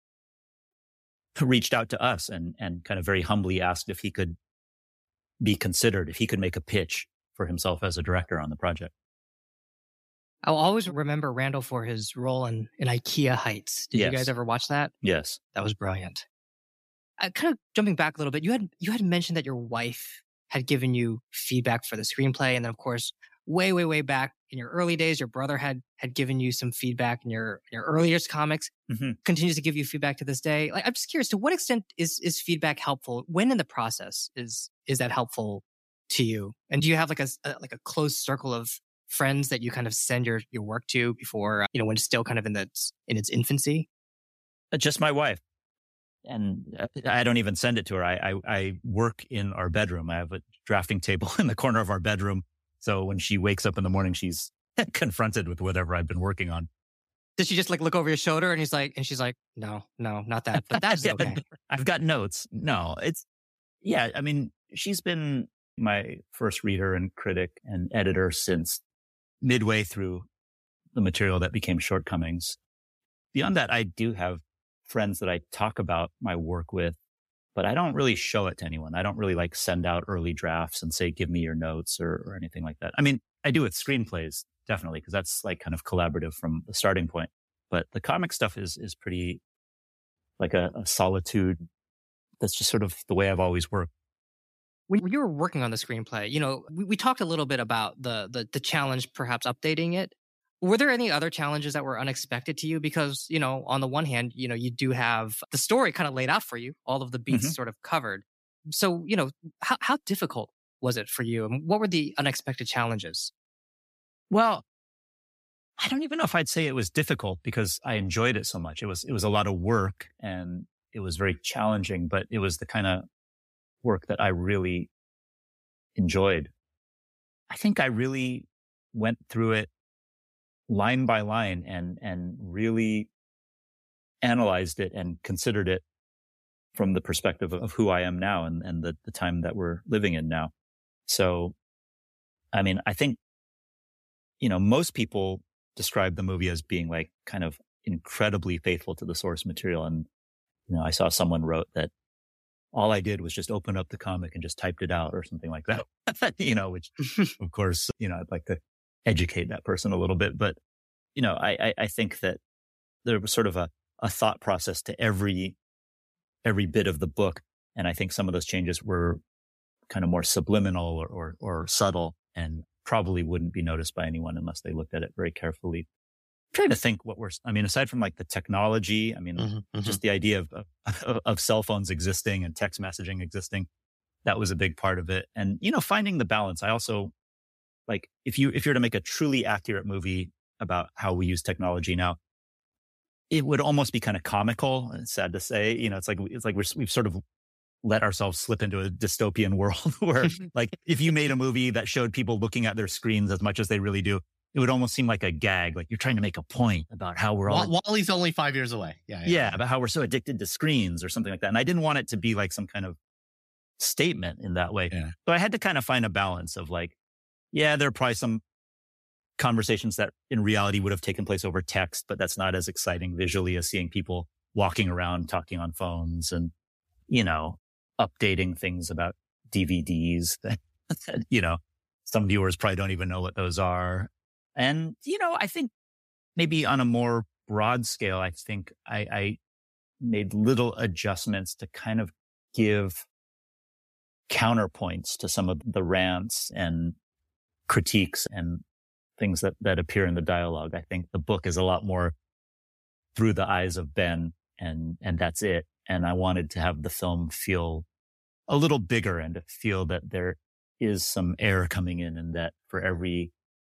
reached out to us and, and kind of very humbly asked if he could be considered, if he could make a pitch for himself as a director on the project. I'll always remember Randall for his role in, in IKEA Heights. Did Yes. you guys ever watch that? Yes. That was brilliant. Uh, kind of jumping back a little bit, you had you had mentioned that your wife had given you feedback for the screenplay, and then of course, way, way, way back in your early days, your brother had had given you some feedback in your your earliest comics. Mm-hmm. Continues to give you feedback to this day. Like, I'm just curious, to what extent is is feedback helpful? When in the process is is that helpful to you? And do you have like a, a like a close circle of friends that you kind of send your your work to before, uh, you know, when it's still kind of in its in its infancy? Uh, Just my wife. And uh, I don't even send it to her. I, I, I work in our bedroom. I have a drafting table in the corner of our bedroom. So when she wakes up in the morning, she's confronted with whatever I've been working on. Does she just like look over your shoulder and he's like, and she's like, no, no, not that, but that's Yeah, okay. I've got notes. No, it's, yeah, I mean, she's been my first reader and critic and editor since midway through the material that became Shortcomings. Beyond that, I do have friends that I talk about my work with, but I don't really show it to anyone. I don't really like send out early drafts and say, give me your notes or, or anything like that. I mean, I do with screenplays, definitely, because that's like kind of collaborative from the starting point. But the comic stuff is, is pretty like a, a solitude. That's just sort of the way I've always worked. When you were working on the screenplay, you know, we, we talked a little bit about the, the the challenge, perhaps updating it. Were there any other challenges that were unexpected to you? Because, you know, on the one hand, you know, you do have the story kind of laid out for you, all of the beats Mm-hmm. sort of covered. So, you know, how, how difficult was it for you? And what were the unexpected challenges? Well, I don't even know if I'd say it was difficult because I enjoyed it so much. It was, it was a lot of work and it was very challenging, but it was the kind of work that I really enjoyed. I think I really went through it line by line and, and really analyzed it and considered it from the perspective of who I am now and, and the, the time that we're living in now. So, I mean, I think, you know, most people describe the movie as being like kind of incredibly faithful to the source material. And, you know, I saw someone wrote that all I did was just open up the comic and just typed it out or something like that, you know, which of course, you know, I'd like to educate that person a little bit. But, you know, I, I, I think that there was sort of a, a thought process to every, every bit of the book. And I think some of those changes were kind of more subliminal or, or, or subtle and probably wouldn't be noticed by anyone unless they looked at it very carefully. I'm trying to think what we're, I mean, aside from like the technology, I mean, mm-hmm, mm-hmm. just the idea of, of, of cell phones existing and text messaging existing, that was a big part of it. And, you know, finding the balance. I also like, if you, if you're to make a truly accurate movie about how we use technology now, it would almost be kind of comical. It's sad to say, you know, it's like, it's like we're, we've sort of let ourselves slip into a dystopian world where like, if you made a movie that showed people looking at their screens as much as they really do, it would almost seem like a gag. Like you're trying to make a point about how we're all... Wall-E's only five years away. Yeah, yeah. Yeah, about how we're so addicted to screens or something like that. And I didn't want it to be like some kind of statement in that way. Yeah. So I had to kind of find a balance of like, yeah, there are probably some conversations that in reality would have taken place over text, but that's not as exciting visually as seeing people walking around, talking on phones and, you know, updating things about D V Ds that, you know, some viewers probably don't even know what those are. And, you know, I think maybe on a more broad scale, I think I, I made little adjustments to kind of give counterpoints to some of the rants and critiques and things that, that appear in the dialogue. I think the book is a lot more through the eyes of Ben and, and that's it. And I wanted to have the film feel a little bigger and to feel that there is some air coming in and that for every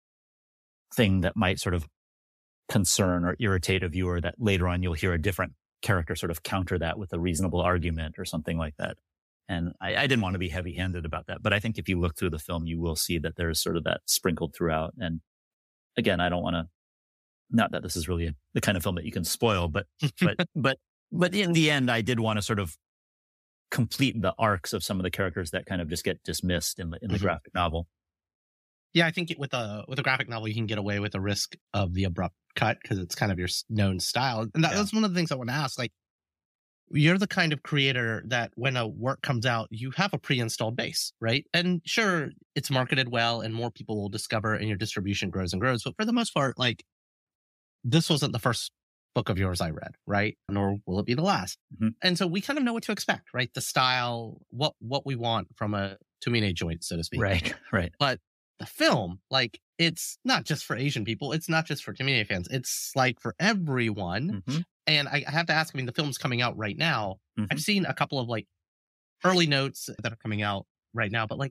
thing that might sort of concern or irritate a viewer, that later on you'll hear a different character sort of counter that with a reasonable argument or something like that. And I, I didn't want to be heavy-handed about that, but I think if you look through the film, you will see that there's sort of that sprinkled throughout. And again, I don't want to, not that this is really a, the kind of film that you can spoil, but, but, but, but in the end, I did want to sort of complete the arcs of some of the characters that kind of just get dismissed in the, in the mm-hmm. graphic novel. Yeah, I think with a with a graphic novel, you can get away with the risk of the abrupt cut because it's kind of your known style. And that, yeah. that's one of the things I want to ask. Like, you're the kind of creator that when a work comes out, you have a pre-installed base, right? And sure, it's marketed well and more people will discover and your distribution grows and grows. But for the most part, like, this wasn't the first book of yours I read, right? Nor will it be the last. Mm-hmm. And so we kind of know what to expect, right? The style, what what we want from a Tomine joint, so to speak. Right, right. But the film, like, it's not just for Asian people. It's not just for Tomine fans. It's like for everyone. Mm-hmm. And I, I have to ask, I mean, the film's coming out right now. Mm-hmm. I've seen a couple of like early notes that are coming out right now, but like,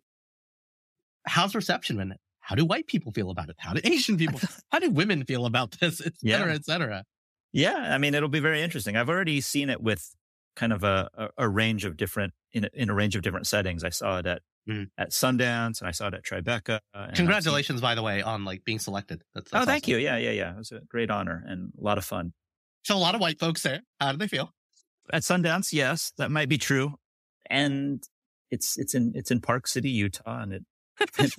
how's reception been? How do white people feel about it? How do Asian people, how do women feel about this, et cetera, yeah. et cetera? Yeah. I mean, it'll be very interesting. I've already seen it with kind of a, a, a range of different, in a, in a range of different settings. I saw it at, mm. at Sundance and I saw it at Tribeca. Congratulations, by the way, on like being selected. That's, that's oh, thank awesome. you. Yeah, yeah, yeah. It was a great honor and a lot of fun. So a lot of white folks there. How do they feel? At Sundance, yes, that might be true. And it's it's in it's in Park City, Utah, and it it's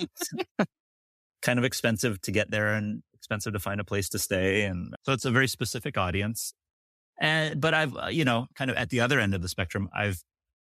kind of expensive to get there and expensive to find a place to stay, and so it's a very specific audience. And but I've uh, you know kind of at the other end of the spectrum, I've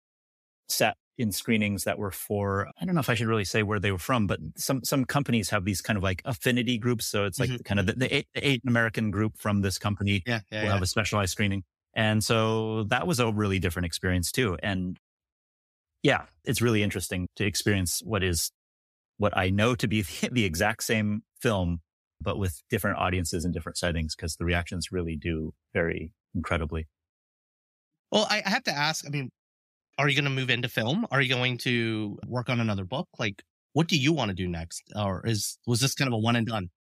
sat in screenings that were for, I don't know if I should really say where they were from, but some, some companies have these kind of like affinity groups. So it's like mm-hmm. kind of the, the eight, the Asian American group from this company yeah, yeah, will yeah. have a specialized screening. And so that was a really different experience too. And yeah, it's really interesting to experience what is what I know to be the, the exact same film, but with different audiences and different settings, because the reactions really do vary incredibly. Well, I, I have to ask, I mean, are you going to move into film? Are you going to work on another book? Like, what do you want to do next? Or is was this kind of a one and done?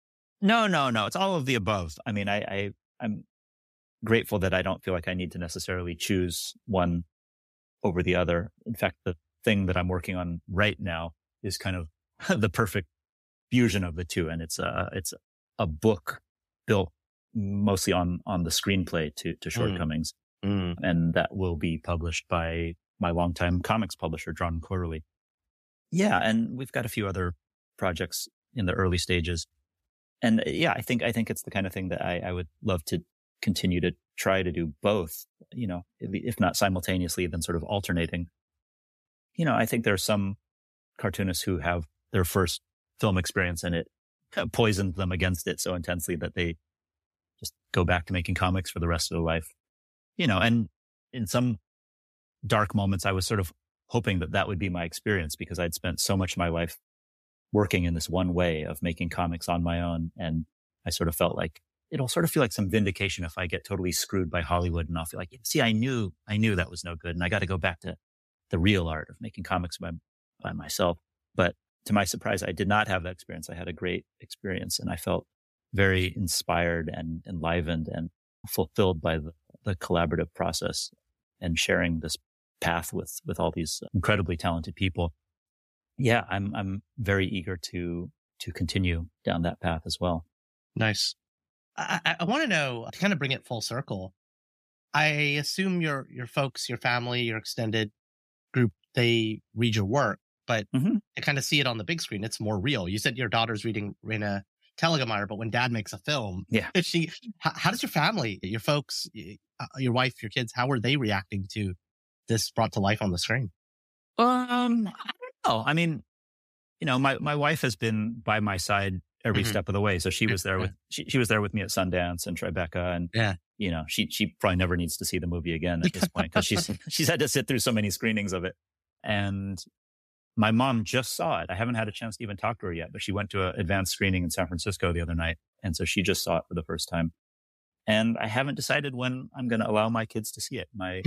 No, no, no. It's all of the above. I mean, I, I I'm grateful that I don't feel like I need to necessarily choose one over the other. In fact, the thing that I'm working on right now is kind of the perfect fusion of the two. And it's a, it's a book built mostly on, on the screenplay to, to Shortcomings. Mm. And that will be published by my longtime comics publisher, Drawn and Quarterly. Yeah. And we've got a few other projects in the early stages. And yeah, I think, I think it's the kind of thing that I, I would love to continue to try to do both, you know, if not simultaneously, then sort of alternating. You know, I think there are some cartoonists who have their first film experience and it poisoned them against it so intensely that they just go back to making comics for the rest of their life. You know, and in some dark moments, I was sort of hoping that that would be my experience because I'd spent so much of my life working in this one way of making comics on my own. And I sort of felt like it'll sort of feel like some vindication if I get totally screwed by Hollywood and I'll feel like, see, I knew, I knew that was no good. And I got to go back to the real art of making comics by, by myself. But to my surprise, I did not have that experience. I had a great experience and I felt very inspired and enlivened and fulfilled by the, the collaborative process and sharing this path with, with all these incredibly talented people. Yeah, I'm, I'm very eager to, to continue down that path as well. Nice. I, I, I want to know, to kind of bring it full circle. I assume your, your folks, your family, your extended group, they read your work, but mm-hmm. to kind of see it on the big screen, it's more real. You said your daughter's reading Raina Telgemeier, but when dad makes a film, yeah, she, how, how does your family, your folks, your wife, your kids, how are they reacting to this brought to life on the screen? Um, I don't know. I mean, you know, my, my wife has been by my side every mm-hmm. step of the way. So she was there with, she, she was there with me at Sundance and Tribeca. And, yeah, you know, she, she probably never needs to see the movie again at this point because she's, she's had to sit through so many screenings of it. And my mom just saw it. I haven't had a chance to even talk to her yet, but she went to an advanced screening in San Francisco the other night. And so she just saw it for the first time. And I haven't decided when I'm going to allow my kids to see it. My,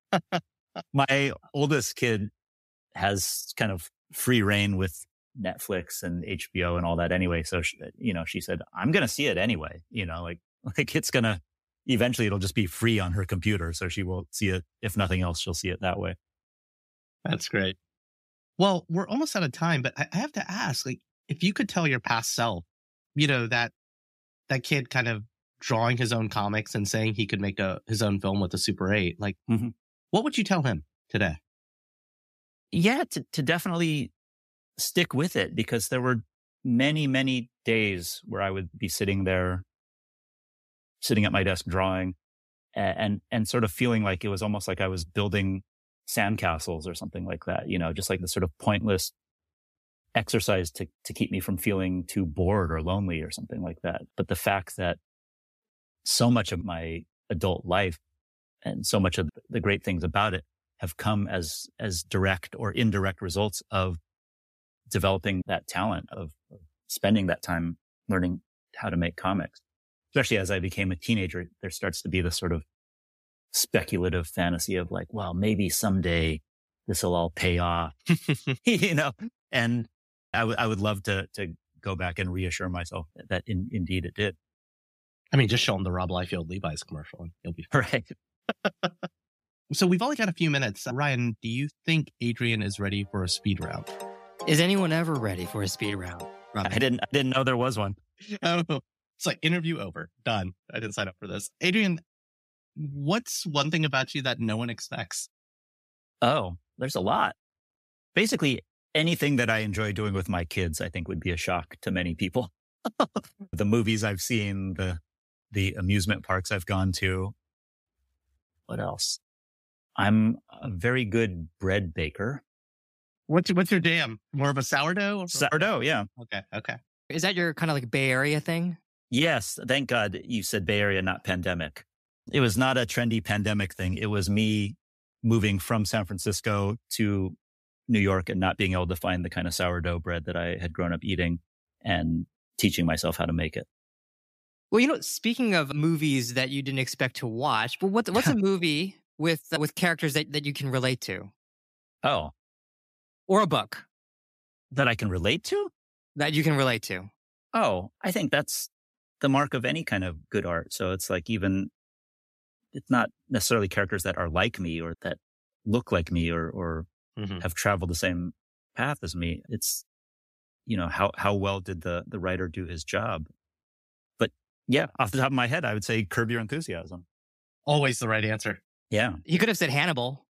my oldest kid has kind of free reign with Netflix and H B O and all that anyway. So, she, you know, she said, I'm going to see it anyway. You know, like, like it's going to, eventually it'll just be free on her computer. So she will see it. If nothing else, she'll see it that way. That's great. Well, we're almost out of time, but I have to ask, like, if you could tell your past self, you know, that, that kid kind of drawing his own comics and saying he could make a, his own film with a Super eight, like, mm-hmm. what would you tell him today? Yeah, to, to definitely stick with it, because there were many, many days where I would be sitting there, sitting at my desk drawing and, and, and sort of feeling like it was almost like I was building sandcastles or something like that, you know, just like the sort of pointless exercise to, to keep me from feeling too bored or lonely or something like that. But the fact that so much of my adult life and so much of the great things about it have come as, as direct or indirect results of developing that talent, of, of spending that time learning how to make comics. Especially as I became a teenager, there starts to be this sort of speculative fantasy of like, well, maybe someday this will all pay off, you know, and I, w- I would love to, to go back and reassure myself that in, indeed it did. I mean, just show him the Rob Liefeld Levi's commercial and he'll be fine. Right. So we've only got a few minutes. Ryan, do you think Adrian is ready for a speed round? Is anyone ever ready for a speed round? Robin? I didn't, I didn't know there was one. Oh, it's like interview over. Done. I didn't sign up for this. Adrian, what's one thing about you that no one expects? Oh, there's a lot. Basically, anything that I enjoy doing with my kids, I think would be a shock to many people. The movies I've seen, the the amusement parks I've gone to. What else? I'm a very good bread baker. What's, what's your jam? More of a sourdough? Sourdough, yeah. Okay, okay. Is that your kind of like Bay Area thing? Yes. Thank God you said Bay Area, not pandemic. It was not a trendy pandemic thing. It was me moving from San Francisco to New York and not being able to find the kind of sourdough bread that I had grown up eating and teaching myself how to make it. Well, you know, speaking of movies that you didn't expect to watch, but what, what's a movie with uh, with characters that, that you can relate to? Oh. Or a book. That I can relate to? That you can relate to. Oh, I think that's the mark of any kind of good art. So it's like even, it's not necessarily characters that are like me or that look like me or, or mm-hmm. have traveled the same path as me. It's, you know, how, how well did the, the writer do his job? But yeah, off the top of my head, I would say Curb Your Enthusiasm. Always the right answer. Yeah. He could have said Hannibal.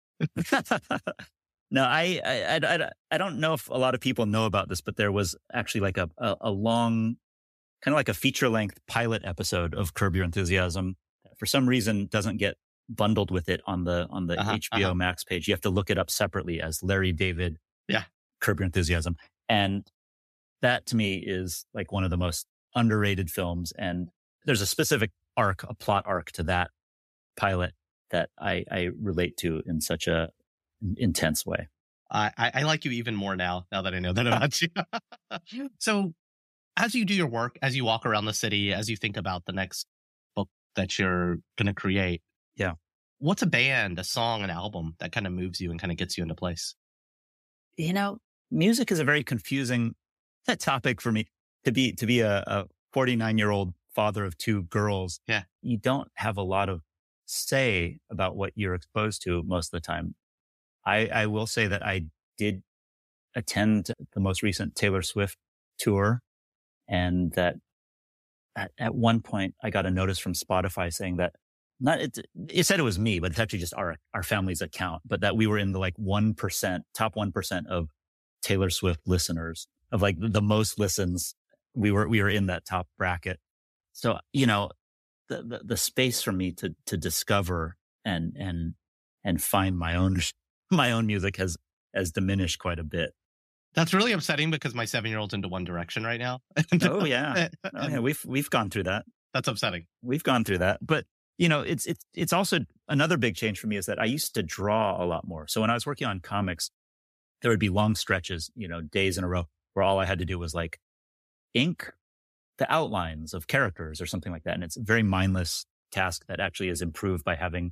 No, I, I, I, I don't know if a lot of people know about this, but there was actually like a, a, a long, kind of like a feature length pilot episode of Curb Your Enthusiasm. For some reason, doesn't get bundled with it on the on the uh-huh, H B O uh-huh. Max page. You have to look it up separately as Larry David. Yeah, Curb Your Enthusiasm, and that to me is like one of the most underrated films. And there's a specific arc, a plot arc to that pilot that I, I relate to in such a intense way. I, I like you even more now, now that I know that about you. So as you do your work, as you walk around the city, as you think about the next book that you're going to create. Yeah. What's a band, a song, an album that kind of moves you and kind of gets you into place? You know, music is a very confusing topic for me. To be, to be a, a forty-nine year old father of two girls. Yeah. You don't have a lot of say about what you're exposed to most of the time. I, I will say that I did attend the most recent Taylor Swift tour, and that at, at one point I got a notice from Spotify saying that not, it, it said it was me, but it's actually just our, our family's account, but that we were in the like one percent, top one percent of Taylor Swift listeners, of like the most listens. We were, we were in that top bracket. So, you know, the, the, the space for me to, to discover and, and, and find my own, my own music has, has diminished quite a bit. That's really upsetting because my seven-year-old's into One Direction right now. Oh yeah. Oh yeah. We've, we've gone through that. That's upsetting. We've gone through that. But, you know, it's, it's, it's also another big change for me is that I used to draw a lot more. So when I was working on comics, there would be long stretches, you know, days in a row where all I had to do was like ink the outlines of characters or something like that. And it's a very mindless task that actually is improved by having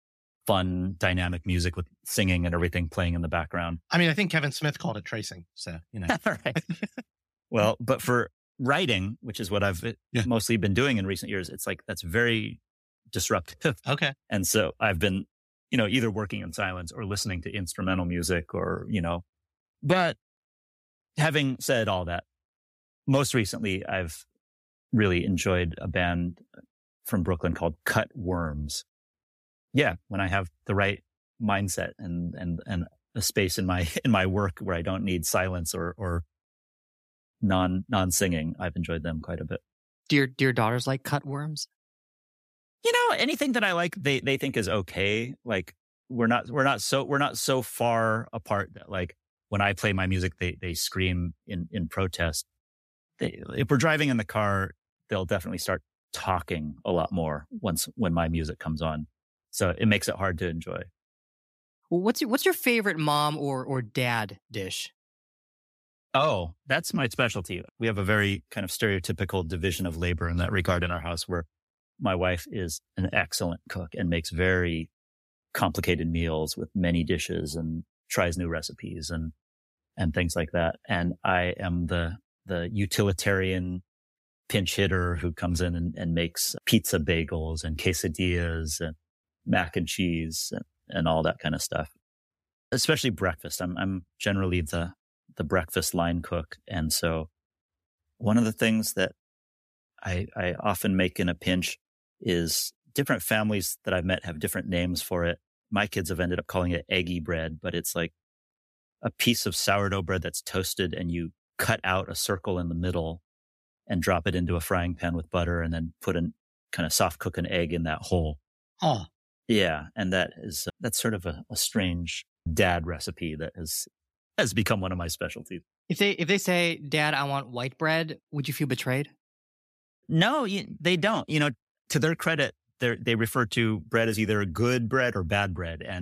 fun, dynamic music with singing and everything playing in the background. I mean, I think Kevin Smith called it tracing. So, you know. Right. Well, but for writing, which is what I've yeah. mostly been doing in recent years, it's like that's very disruptive. Okay. And so I've been, you know, either working in silence or listening to instrumental music or, you know, but having said all that, most recently I've really enjoyed a band from Brooklyn called Cut Worms. Yeah. When I have the right mindset and, and, and a space in my, in my work where I don't need silence or, or non, non singing, I've enjoyed them quite a bit. Do your, do your daughters like Cut Worms? You know, anything that I like, they, they think is okay. Like we're not, we're not so, we're not so far apart that like when I play my music, they, they scream in, in protest. They, if we're driving in the car, they'll definitely start talking a lot more once, when my music comes on. So it makes it hard to enjoy. Well, what's your, what's your favorite mom or, or dad dish? Oh, that's my specialty. We have a very kind of stereotypical division of labor in that regard in our house where my wife is an excellent cook and makes very complicated meals with many dishes and tries new recipes and, and things like that. And I am the, the utilitarian pinch hitter who comes in and, and makes pizza bagels and quesadillas and mac and cheese and, and all that kind of stuff, especially breakfast. I'm, I'm generally the, the breakfast line cook. And so one of the things that I, I often make in a pinch is different families that I've met have different names for it. My kids have ended up calling it eggy bread, but it's like a piece of sourdough bread that's toasted and you cut out a circle in the middle and drop it into a frying pan with butter and then put in kind of soft cook an egg in that hole. Oh, yeah. And that is, uh, that's sort of a, a strange dad recipe that has, has become one of my specialties. If they, if they say, Dad, I want white bread, would you feel betrayed? No, you, they don't. You know, to their credit, they they refer to bread as either good bread or bad bread. And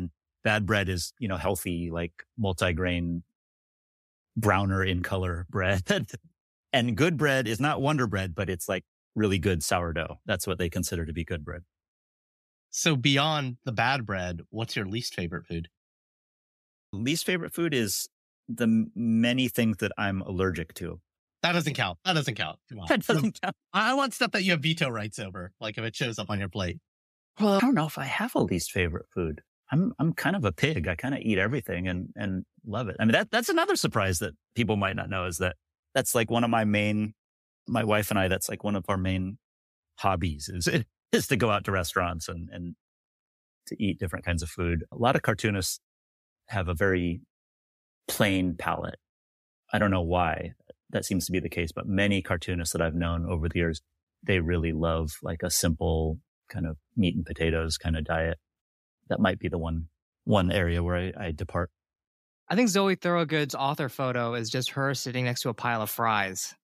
bad bread is, you know, healthy, like multigrain, browner in color bread. And good bread is not Wonder Bread, but it's like really good sourdough. That's what they consider to be good bread. So beyond the bad bread, what's your least favorite food? Least favorite food is the m- many things that I'm allergic to. That doesn't count. That doesn't count. Come on. That doesn't count. I want stuff that you have veto rights over, like if it shows up on your plate. Well, I don't know if I have a least favorite food. I'm I'm kind of a pig. I kind of eat everything and and love it. I mean, that that's another surprise that people might not know is that that's like one of my main, my wife and I, that's like one of our main hobbies is is to go out to restaurants and and to eat different kinds of food. A lot of cartoonists have a very plain palate. I don't know why that seems to be the case, but many cartoonists that I've known over the years, they really love like a simple kind of meat and potatoes kind of diet. That might be the one one area where I, I depart. I think Zoe Thorogood's author photo is just her sitting next to a pile of fries.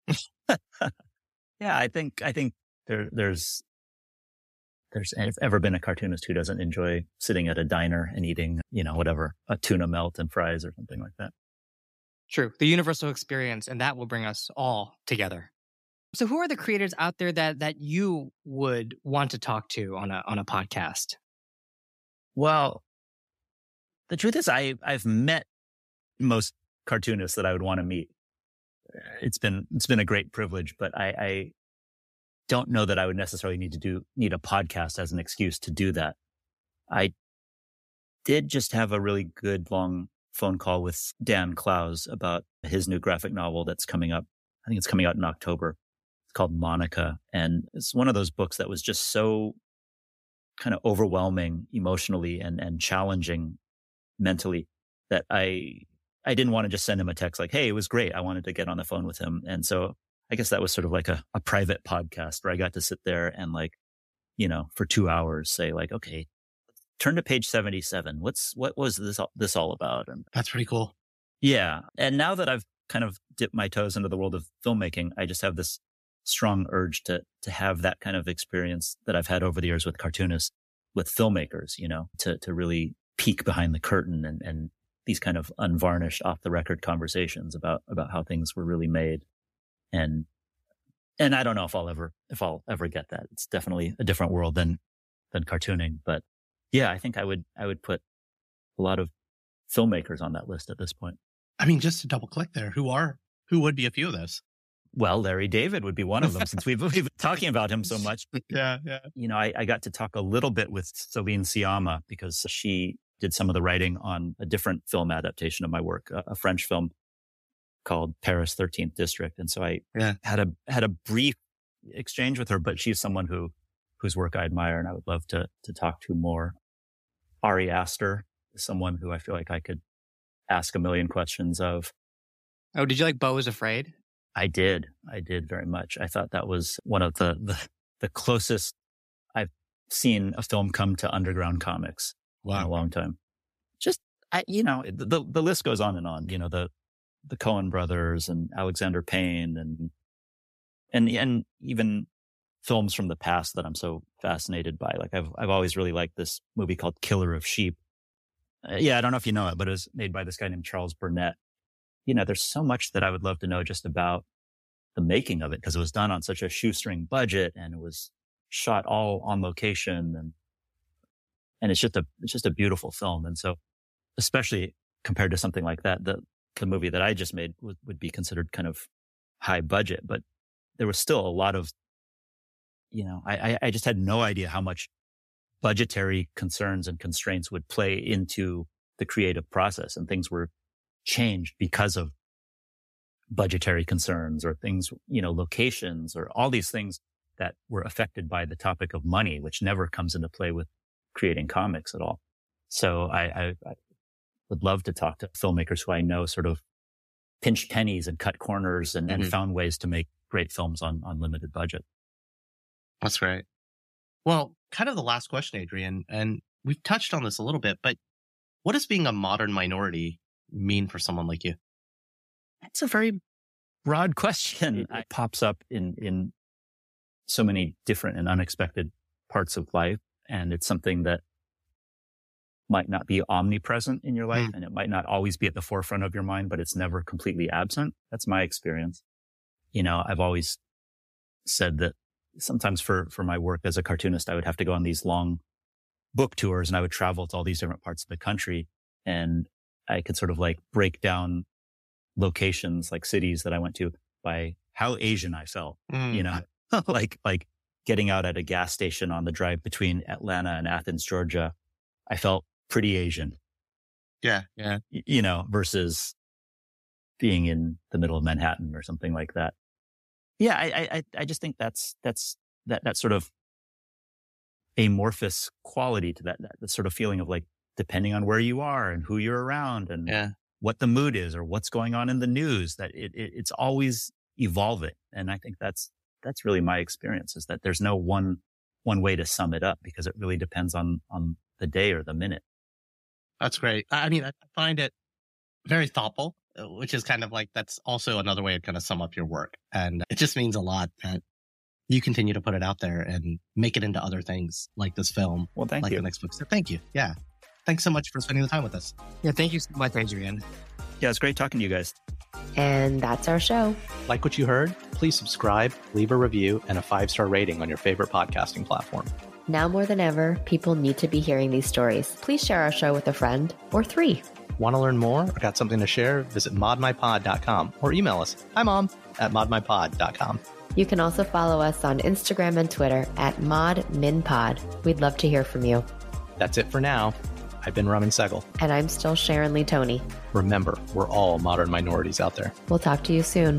Yeah, I think I think there there's there's ever been a cartoonist who doesn't enjoy sitting at a diner and eating, you know, whatever, a tuna melt and fries or something like that. True. The universal experience, and that will bring us all together. So who are the creators out there that that you would want to talk to on a on a podcast? Well, the truth is I I've met most cartoonists that I would want to meet. It's been it's been a great privilege, but I, I don't know that I would necessarily need to do need a podcast as an excuse to do that. I did just have a really good long phone call with Dan Clowes about his new graphic novel that's coming up. I think it's coming out in October. It's called Monica. And it's one of those books that was just so kind of overwhelming emotionally and, and challenging mentally that I, I didn't want to just send him a text like, hey, it was great. I wanted to get on the phone with him. And so I guess that was sort of like a, a private podcast where I got to sit there and like, you know, for two hours say like, okay, turn to page seventy-seven. What's, what was this, this all about? And that's pretty cool. Yeah. And now that I've kind of dipped my toes into the world of filmmaking, I just have this strong urge to, to have that kind of experience that I've had over the years with cartoonists, with filmmakers, you know, to, to really peek behind the curtain and, and these kind of unvarnished off the record conversations about, about how things were really made. And, and I don't know if I'll ever, if I'll ever get that. It's definitely a different world than, than cartooning, but yeah, I think I would, I would put a lot of filmmakers on that list at this point. I mean, just to double click there, who are, who would be a few of those? Well, Larry David would be one of them since we've, we've been talking about him so much. Yeah, yeah. You know, I, I got to talk a little bit with Celine Sciamma because she did some of the writing on a different film adaptation of my work, a, a French film called Paris thirteenth District. And so I yeah. had a had a brief exchange with her, but she's someone who whose work I admire and I would love to to talk to more. Ari Aster is someone who I feel like I could ask a million questions of. Oh, did you like Beau is Afraid? I did. I did very much. I thought that was one of the, the, the closest I've seen a film come to underground comics wow. in a long time. Just, I, you know, the, the list goes on and on, you know, the, the Coen brothers and Alexander Payne and, and, and even films from the past that I'm so fascinated by. Like I've, I've always really liked this movie called Killer of Sheep. Uh, yeah. I don't know if you know it, but it was made by this guy named Charles Burnett. You know, there's so much that I would love to know just about the making of it because it was done on such a shoestring budget and it was shot all on location and, and it's just a, it's just a beautiful film. And so, especially compared to something like that, the, the movie that I just made would, would be considered kind of high budget, but there was still a lot of, you know, I, I just had no idea how much budgetary concerns and constraints would play into the creative process, and things were changed because of budgetary concerns or things, you know, locations or all these things that were affected by the topic of money, which never comes into play with creating comics at all. So I, I, I would love to talk to filmmakers who I know sort of pinched pennies and cut corners and, mm-hmm. and found ways to make great films on, on limited budget. That's great. Well, kind of the last question, Adrian, and we've touched on this a little bit, but what does being a modern minority mean for someone like you? That's a very broad question. It pops up in, in so many different and unexpected parts of life. And it's something that might not be omnipresent in your life, Mm. and it might not always be at the forefront of your mind, but it's never completely absent. That's my experience. You know, I've always said that sometimes for, for my work as a cartoonist, I would have to go on these long book tours and I would travel to all these different parts of the country, and I could sort of like break down locations, like cities that I went to, by how Asian I felt, Mm. you know, like, like getting out at a gas station on the drive between Atlanta and Athens, Georgia. I felt pretty Asian, Yeah. Yeah. y- you know, versus being in the middle of Manhattan or something like that. Yeah. I, I, I just think that's, that's, that, that sort of amorphous quality to that, that, that sort of feeling of like, depending on where you are and who you're around and Yeah. what the mood is or what's going on in the news, that it, it it's always evolving. And I think that's, that's really my experience, is that there's no one, one way to sum it up, because it really depends on, on the day or the minute. That's great. I mean, I find it very thoughtful, which is kind of like, that's also another way to kind of sum up your work. And it just means a lot that you continue to put it out there and make it into other things like this film, Well, thank like you. the next book. So thank you. Yeah. Thanks so much for spending the time with us. Yeah. Thank you so much, Adrian. Yeah, it's great talking to you guys. And that's our show. Like what you heard? Please subscribe, leave a review, and a five-star rating on your favorite podcasting platform. Now more than ever, people need to be hearing these stories. Please share our show with a friend or three. Want to learn more or got something to share? Visit mod my pod dot com or email us, hi mom, at mod my pod dot com. You can also follow us on Instagram and Twitter at modminpod. We'd love to hear from you. That's it for now. I've been Raman Segal. And I'm still Sharon Lee Tony. Remember, we're all modern minorities out there. We'll talk to you soon.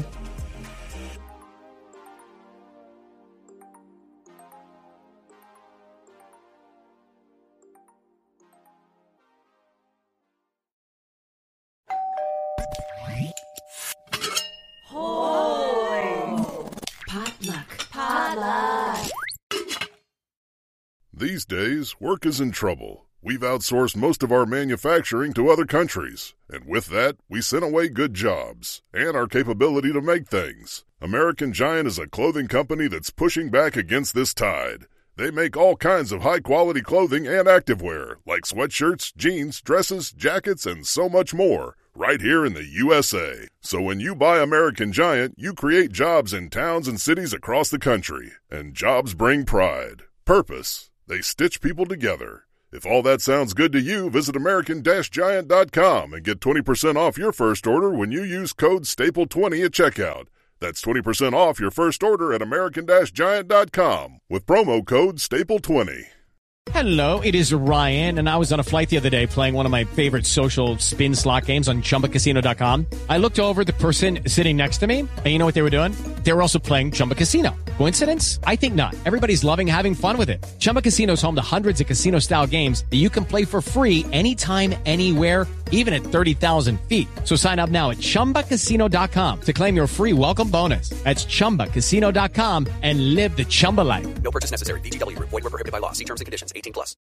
These days, work is in trouble. We've outsourced most of our manufacturing to other countries, and with that, we sent away good jobs and our capability to make things. American Giant is a clothing company that's pushing back against this tide. They make all kinds of high-quality clothing and activewear, like sweatshirts, jeans, dresses, jackets, and so much more, right here in the U S A. So when you buy American Giant, you create jobs in towns and cities across the country. And jobs bring pride, purpose. They stitch people together. If all that sounds good to you, visit American Giant dot com and get twenty percent off your first order when you use code staple twenty at checkout. That's twenty percent off your first order at American Giant dot com with promo code staple twenty. Hello, it is Ryan, and I was on a flight the other day playing one of my favorite social spin slot games on Chumba Casino dot com. I looked over at the person sitting next to me, and you know what they were doing? They were also playing Chumba Casino. Coincidence? I think not. Everybody's loving having fun with it. Chumba Casino is home to hundreds of casino-style games that you can play for free anytime, anywhere, even at thirty thousand feet. So sign up now at Chumba Casino dot com to claim your free welcome bonus. That's Chumba Casino dot com and live the Chumba life. No purchase necessary. V G W. Void where prohibited by law. See terms and conditions. eighteen plus.